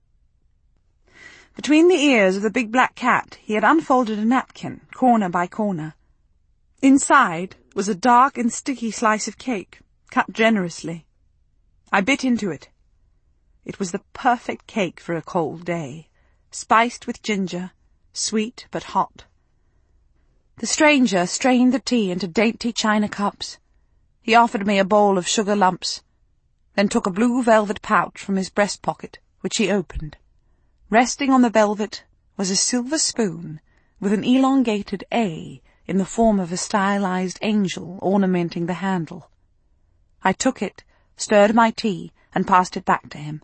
Between the ears of the big black cat he had unfolded a napkin, corner by corner. Inside was a dark and sticky slice of cake, cut generously. I bit into it. It was the perfect cake for a cold day, spiced with ginger, sweet but hot. The stranger strained the tea into dainty china cups. He offered me a bowl of sugar lumps, then took a blue velvet pouch from his breast pocket, which he opened. Resting on the velvet was a silver spoon with an elongated A in the form of a stylized angel ornamenting the handle. I took it, stirred my tea, and passed it back to him.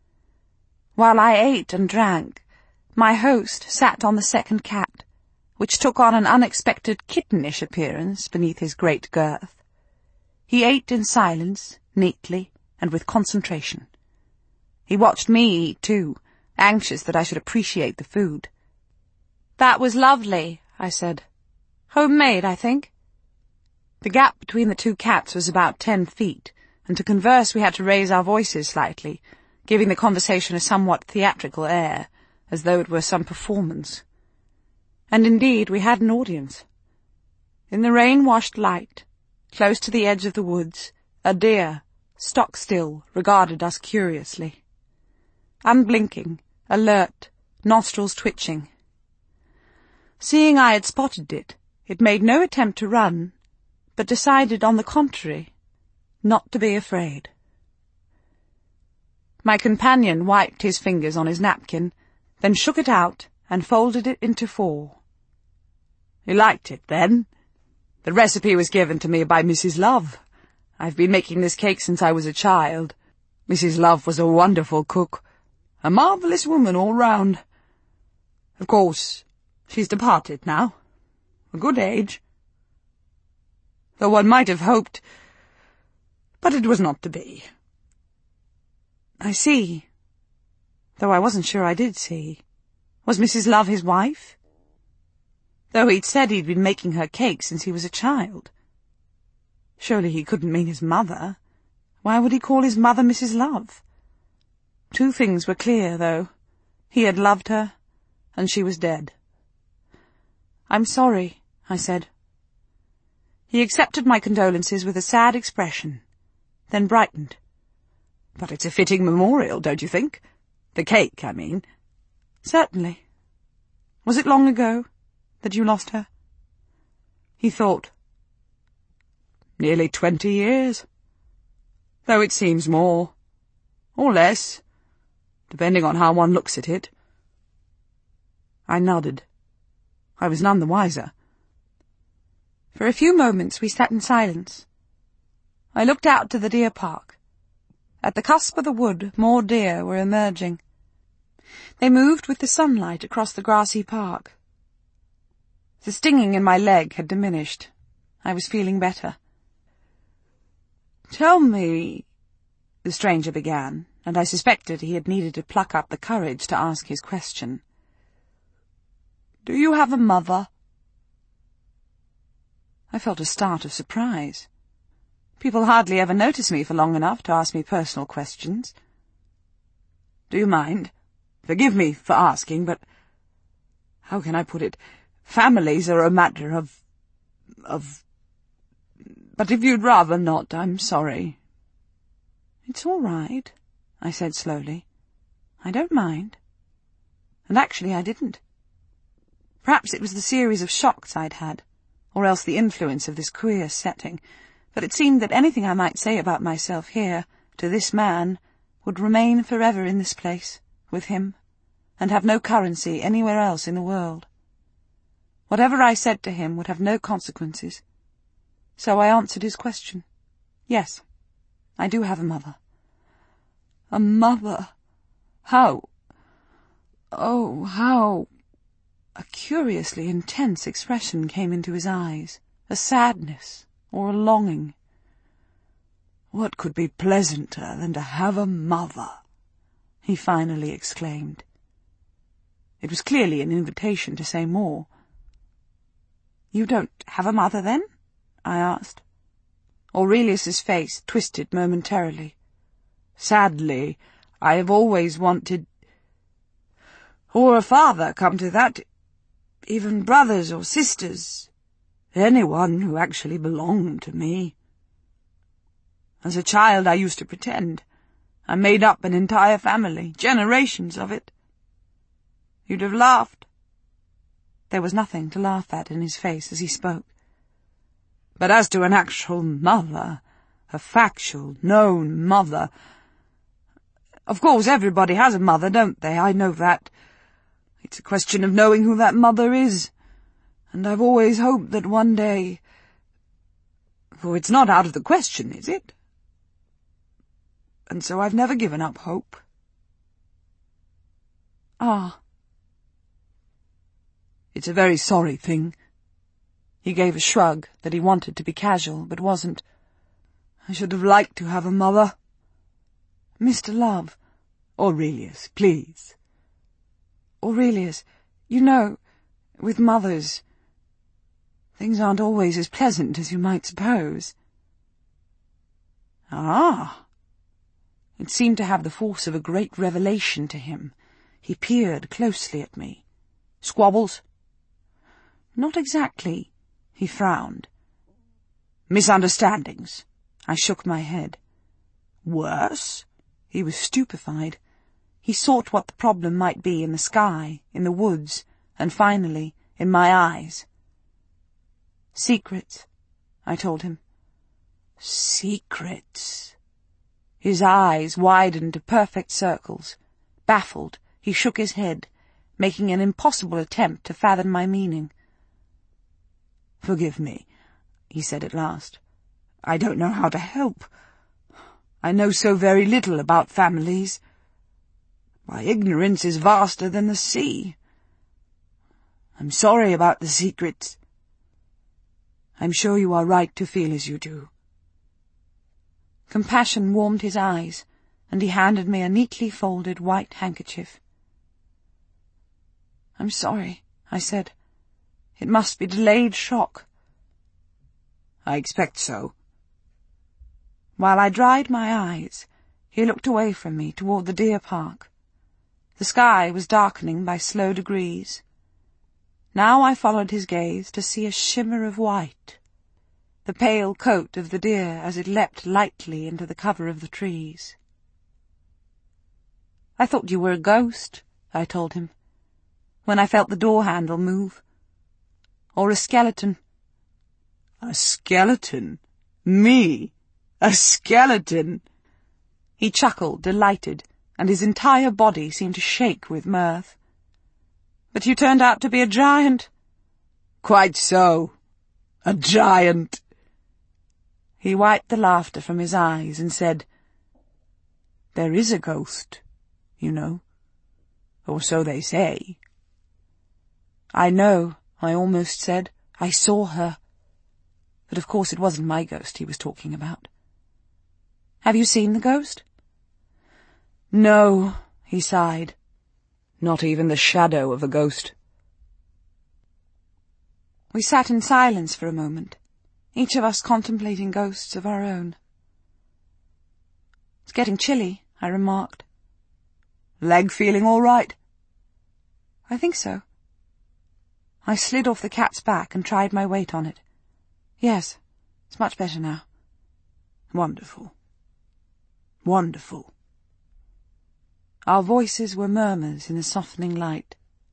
While I ate and drank, my host sat on the second cat, which took on an unexpected kittenish appearance beneath his great girth. He ate in silence, neatly, and with concentration. He watched me eat, too, anxious that I should appreciate the food. That was lovely, I said. Homemade, I think. The gap between the two cats was about ten feet, and to converse we had to raise our voices slightly, giving the conversation a somewhat theatrical air, as though it were some performance. And indeed we had an audience. In the rain-washed light, close to the edge of the woods, a deer, stock still, regarded us curiously. Unblinking, alert, nostrils twitching. Seeing I had spotted it, it made no attempt to run, but decided, on the contrary, not to be afraid. My companion wiped his fingers on his napkin, then shook it out and folded it into four. You liked it, then? The recipe was given to me by Missus Love. I've been making this cake since I was a child. Missus Love was a wonderful cook, a marvellous woman all round. Of course, she's departed now. A good age. Though one might have hoped, but it was not to be. I see. Though I wasn't sure I did see. Was Missus Love his wife? Though he'd said he'd been making her cake since he was a child. Surely he couldn't mean his mother. Why would he call his mother Missus Love? Two things were clear, though. He had loved her, and she was dead. I'm sorry, I said. He accepted my condolences with a sad expression, then brightened. "But it's a fitting memorial, don't you think? The cake, I mean." "Certainly. Was it long ago that you lost her?" He thought. "Nearly twenty years. Though it seems more, or less, depending on how one looks at it." I nodded. I was none the wiser. For a few moments we sat in silence. I looked out to the deer park. At the cusp of the wood, more deer were emerging. They moved with the sunlight across the grassy park. The stinging in my leg had diminished. I was feeling better. "Tell me," the stranger began, and I suspected he had needed to pluck up the courage to ask his question. "Do you have a mother?" I felt a start of surprise. People hardly ever notice me for long enough to ask me personal questions. "Do you mind? Forgive me for asking, but how can I put it? Families are a matter of... of... But if you'd rather not, I'm sorry." "It's all right," I said slowly. "I don't mind." And actually I didn't. Perhaps it was the series of shocks I'd had, or else the influence of this queer setting, but it seemed that anything I might say about myself here, to this man, would remain forever in this place, with him, and have no currency anywhere else in the world. Whatever I said to him would have no consequences. So I answered his question. Yes, I do have a mother. "A mother? How? Oh, how?" A curiously intense expression came into his eyes, a sadness or a longing. "What could be pleasanter than to have a mother?" he finally exclaimed. It was clearly an invitation to say more. "You don't have a mother, then?" I asked. Aurelius's face twisted momentarily. "Sadly, I have always wanted... or a father, come to that. Even brothers or sisters. Anyone who actually belonged to me. As a child I used to pretend. I made up an entire family, generations of it. You'd have laughed." There was nothing to laugh at in his face as he spoke. "But as to an actual mother, a factual, known mother... Of course everybody has a mother, don't they? I know that. It's a question of knowing who that mother is, and I've always hoped that one day... For it's not out of the question, is it? And so I've never given up hope." "Ah." "It's a very sorry thing." He gave a shrug that he wanted to be casual, but wasn't. "I should have liked to have a mother." "Mister Love." "Aurelius, please." "Aurelius, you know, with mothers, things aren't always as pleasant as you might suppose." "Ah!" It seemed to have the force of a great revelation to him. He peered closely at me. "Squabbles?" "Not exactly." He frowned. "Misunderstandings?" I shook my head. "Worse?" He was stupefied. He sought what the problem might be in the sky, in the woods, and finally, in my eyes. "Secrets," I told him. "Secrets?" His eyes widened to perfect circles. Baffled, he shook his head, making an impossible attempt to fathom my meaning. "Forgive me," he said at last. "I don't know how to help. I know so very little about families. My ignorance is vaster than the sea. I'm sorry about the secrets. I'm sure you are right to feel as you do." Compassion warmed his eyes, and he handed me a neatly folded white handkerchief. "I'm sorry," I said. "It must be delayed shock." "I expect so." While I dried my eyes, he looked away from me toward the deer park. The sky was darkening by slow degrees. Now I followed his gaze to see a shimmer of white. the pale coat of the deer as it leapt lightly into the cover of the trees. "I thought you were a ghost," I told him, "when I felt the door handle move. Or a skeleton." "A skeleton? Me? A skeleton?" He chuckled, delighted, and his entire body seemed to shake with mirth. "But you turned out to be a giant." "Quite so. A giant." He wiped the laughter from his eyes and said, "There is a ghost, you know. Or so they say." "I know," I almost said. "I saw her." But of course it wasn't my ghost he was talking about. "Have you seen the ghost?" "No," he sighed. "Not even the shadow of a ghost." We sat in silence for a moment, each of us contemplating ghosts of our own. "It's getting chilly," I remarked. "Leg feeling all right?" "I think so." I slid off the cat's back and tried my weight on it. "Yes, it's much better now." "Wonderful. Wonderful." Our voices were murmurs in the softening light.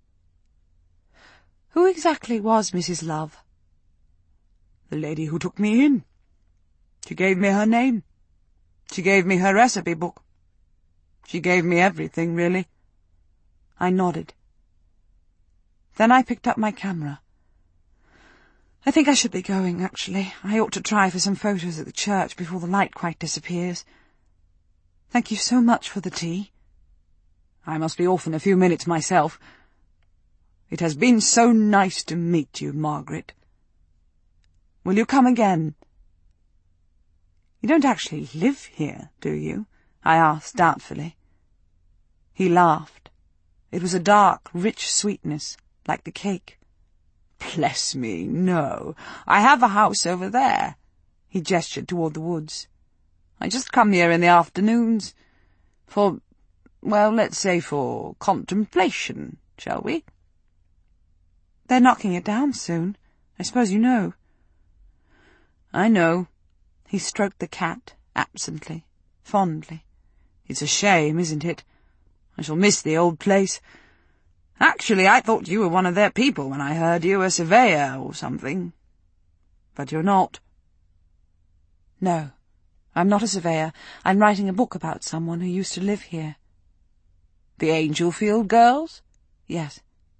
"Who exactly was Missus Love?" "The lady who took me in. She gave me her name. She gave me her recipe book. She gave me everything, really." I nodded. Then I picked up my camera. "I think I should be going, actually. I ought to try for some photos at the church before the light quite disappears. Thank you so much for the tea." "I must be off in a few minutes myself. It has been so nice to meet you, Margaret. Will you come again?" "You don't actually live here, do you?" I asked doubtfully. He laughed. It was a dark, rich sweetness, like the cake. "Bless me, no. I have a house over there." He gestured toward the woods. "I just come here in the afternoons. For, well, let's say for contemplation, shall we?" "They're knocking it down soon. I suppose you know." "I know." He stroked the cat, absently, fondly. "It's a shame, isn't it? I shall miss the old place. Actually, I thought you were one of their people when I heard you a surveyor or something. But you're not." "No, I'm not a surveyor. I'm writing a book about someone who used to live here." "The Angelfield girls?" "Yes."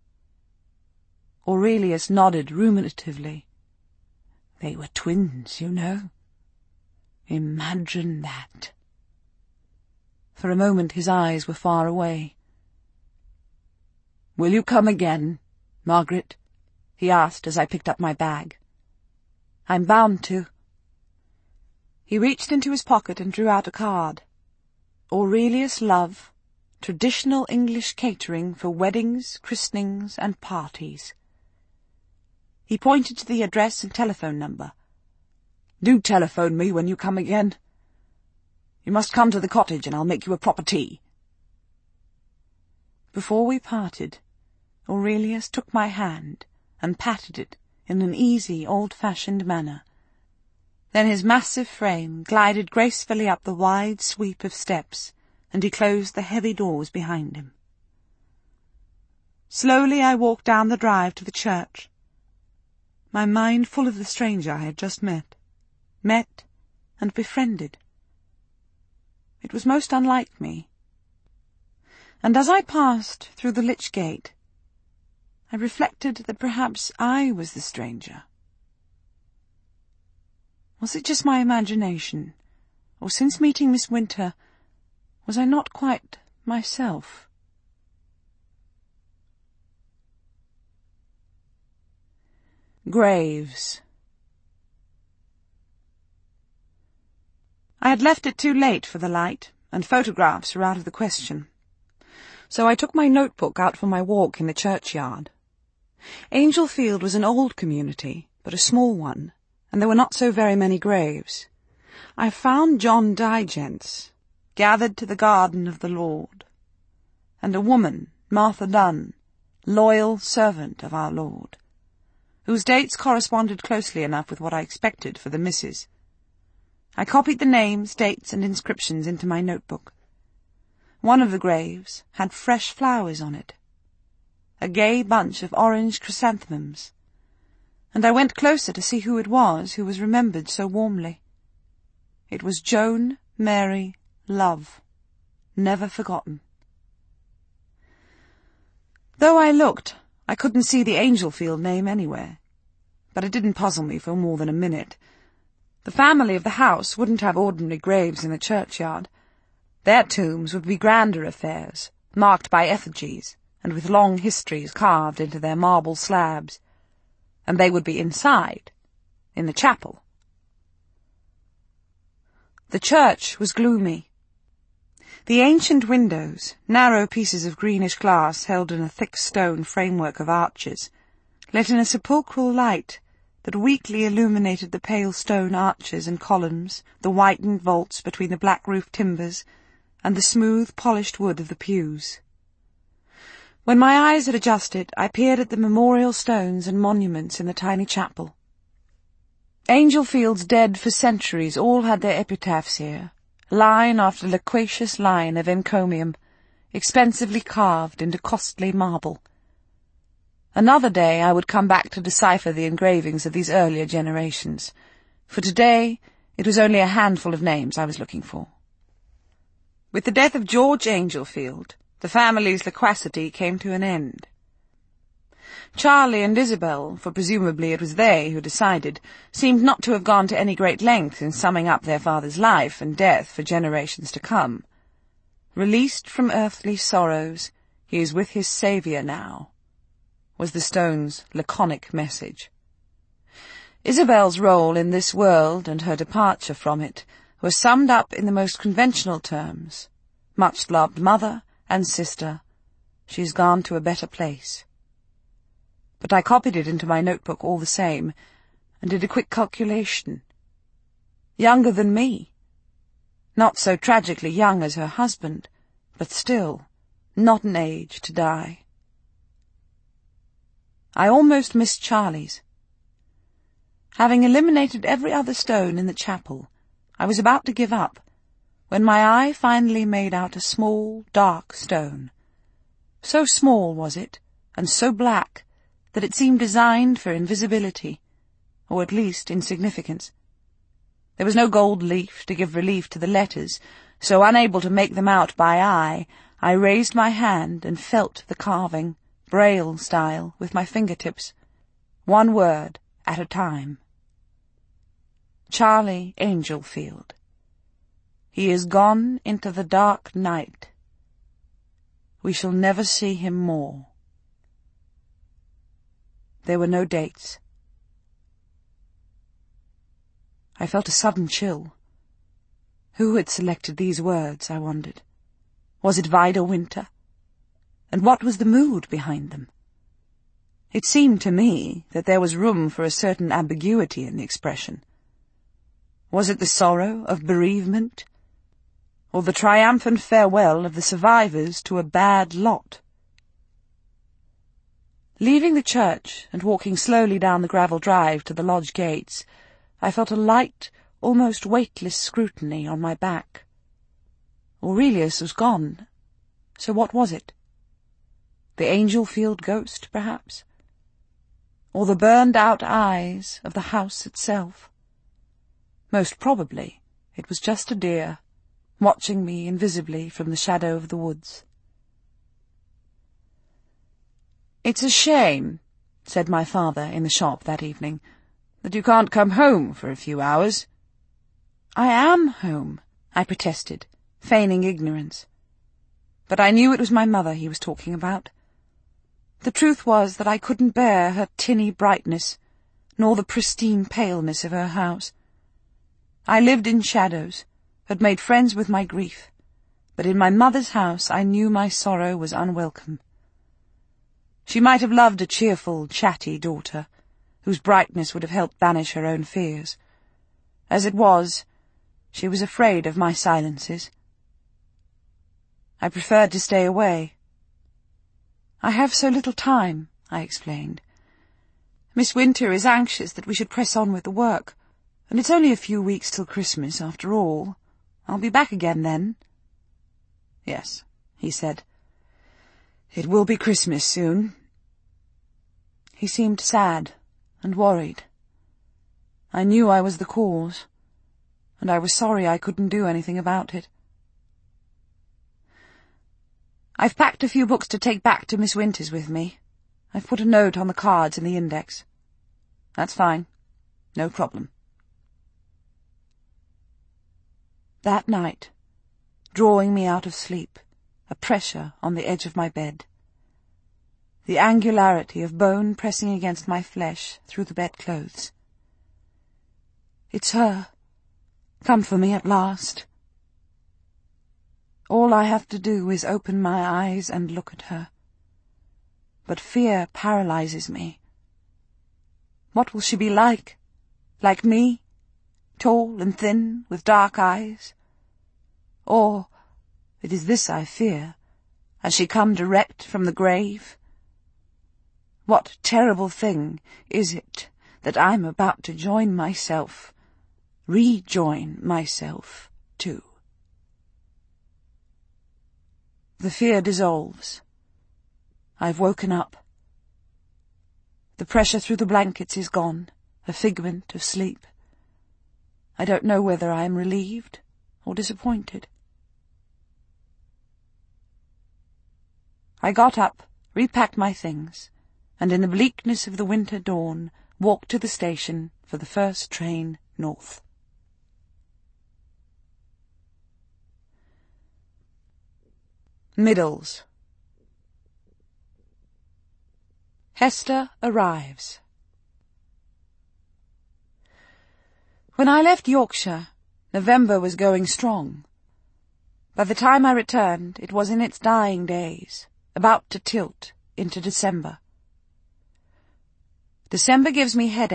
Aurelius nodded ruminatively. "They were twins, you know. Imagine that." For a moment his eyes were far away. "Will you come again, Margaret?" he asked as I picked up my bag. "I'm bound to." He reached into his pocket and drew out a card. Aurelius Love, Traditional English Catering for Weddings, Christenings and Parties. He pointed to the address and telephone number. "Do telephone me when you come again. You must come to the cottage and I'll make you a proper tea." Before we parted, Aurelius took my hand and patted it in an easy, old-fashioned manner. Then his massive frame glided gracefully up the wide sweep of steps, and he closed the heavy doors behind him. Slowly I walked down the drive to the church, my mind full of the stranger I had just met, met and befriended. It was most unlike me. And as I passed through the lych gate, I reflected that perhaps I was the stranger. Was it just my imagination, or since meeting Miss Winter, was I not quite myself? Graves. I had left it too late for the light, and photographs were out of the question. So I took my notebook out for my walk in the churchyard. Angelfield was an old community, but a small one, and there were not so very many graves. I found John Digence, gathered to the garden of the Lord, and a woman, Martha Dunn, loyal servant of our Lord. whose dates corresponded closely enough with what I expected for the missus. I copied the names, dates, and inscriptions into my notebook. One of the graves had fresh flowers on it, a gay bunch of orange chrysanthemums, and I went closer to see who it was who was remembered so warmly. It was Joan Mary Love, never forgotten. Though I looked, I couldn't see the Angelfield name anywhere, but it didn't puzzle me for more than a minute. The family of the house wouldn't have ordinary graves in the churchyard. Their tombs would be grander affairs, marked by effigies, and with long histories carved into their marble slabs. And they would be inside, in the chapel. The church was gloomy. The ancient windows, narrow pieces of greenish glass held in a thick stone framework of arches, let in a sepulchral light that weakly illuminated the pale stone arches and columns, the whitened vaults between the black-roofed timbers, and the smooth, polished wood of the pews. When my eyes had adjusted, I peered at the memorial stones and monuments in the tiny chapel. Angelfield's dead for centuries all had their epitaphs here, line after loquacious line of encomium, expensively carved into costly marble. Another day I would come back to decipher the engravings of these earlier generations, for today it was only a handful of names I was looking for. With the death of George Angelfield, the family's loquacity came to an end. Charlie and Isabel, for presumably it was they who decided, seemed not to have gone to any great length in summing up their father's life and death for generations to come. Released from earthly sorrows, he is with his Saviour now, was the stone's laconic message. Isabel's role in this world and her departure from it was summed up in the most conventional terms. Much-loved mother and sister, she has gone to a better place. But I copied it into my notebook all the same, and did a quick calculation. Younger than me. Not so tragically young as her husband, but still not an age to die. I almost missed Charlie's. Having eliminated every other stone in the chapel, I was about to give up, when my eye finally made out a small, dark stone. So small was it, and so black, that it seemed designed for invisibility, or at least insignificance. There was no gold leaf to give relief to the letters, so unable to make them out by eye, I raised my hand and felt the carving, braille style, with my fingertips, one word at a time. Charlie Angelfield. He is gone into the dark night. We shall never see him more. There were no dates. I felt a sudden chill. Who had selected these words, I wondered? Was it Vida Winter? And what was the mood behind them? It seemed to me that there was room for a certain ambiguity in the expression. Was it the sorrow of bereavement, or the triumphant farewell of the survivors to a bad lot? Leaving the church and walking slowly down the gravel drive to the lodge gates, I felt a light, almost weightless scrutiny on my back. Aurelius was gone, so what was it? The Angelfield ghost, perhaps? Or the burned-out eyes of the house itself? Most probably it was just a deer, watching me invisibly from the shadow of the woods. "It's a shame," said my father in the shop that evening, "that you can't come home for a few hours." "I am home," I protested, feigning ignorance. But I knew it was my mother he was talking about. The truth was that I couldn't bear her tinny brightness, nor the pristine paleness of her house. I lived in shadows, had made friends with my grief, but in my mother's house I knew my sorrow was unwelcome. She might have loved a cheerful, chatty daughter, whose brightness would have helped banish her own fears. As it was, she was afraid of my silences. I preferred to stay away. "I have so little time," I explained. Miss Winter is anxious that we should press on with the work, and it's only a few weeks till Christmas, after all. I'll be back again then." "Yes," he said. "It will be Christmas soon." He seemed sad and worried. I knew I was the cause, and I was sorry I couldn't do anything about it. "I've packed a few books to take back to Miss Winter's with me. I've put a note on the cards in the index." "That's fine. No problem." That night, drawing me out of sleep, a pressure on the edge of my bed. The angularity of bone pressing against my flesh through the bedclothes. It's her, come for me at last. All I have to do is open my eyes and look at her. But fear paralyzes me. What will she be like? Like me? Tall and thin, with dark eyes? Or, it is this I fear, has she come direct from the grave? What terrible thing is it that I'm about to join myself, rejoin myself to? The fear dissolves. I've woken up. The pressure through the blankets is gone, a figment of sleep. I don't know whether I am relieved or disappointed. I got up, repacked my things, and in the bleakness of the winter dawn walked to the station for the first train north. Middles. Hester arrives. When I left Yorkshire, November was going strong. By the time I returned, it was in its dying days, about to tilt into December. December gives me headaches.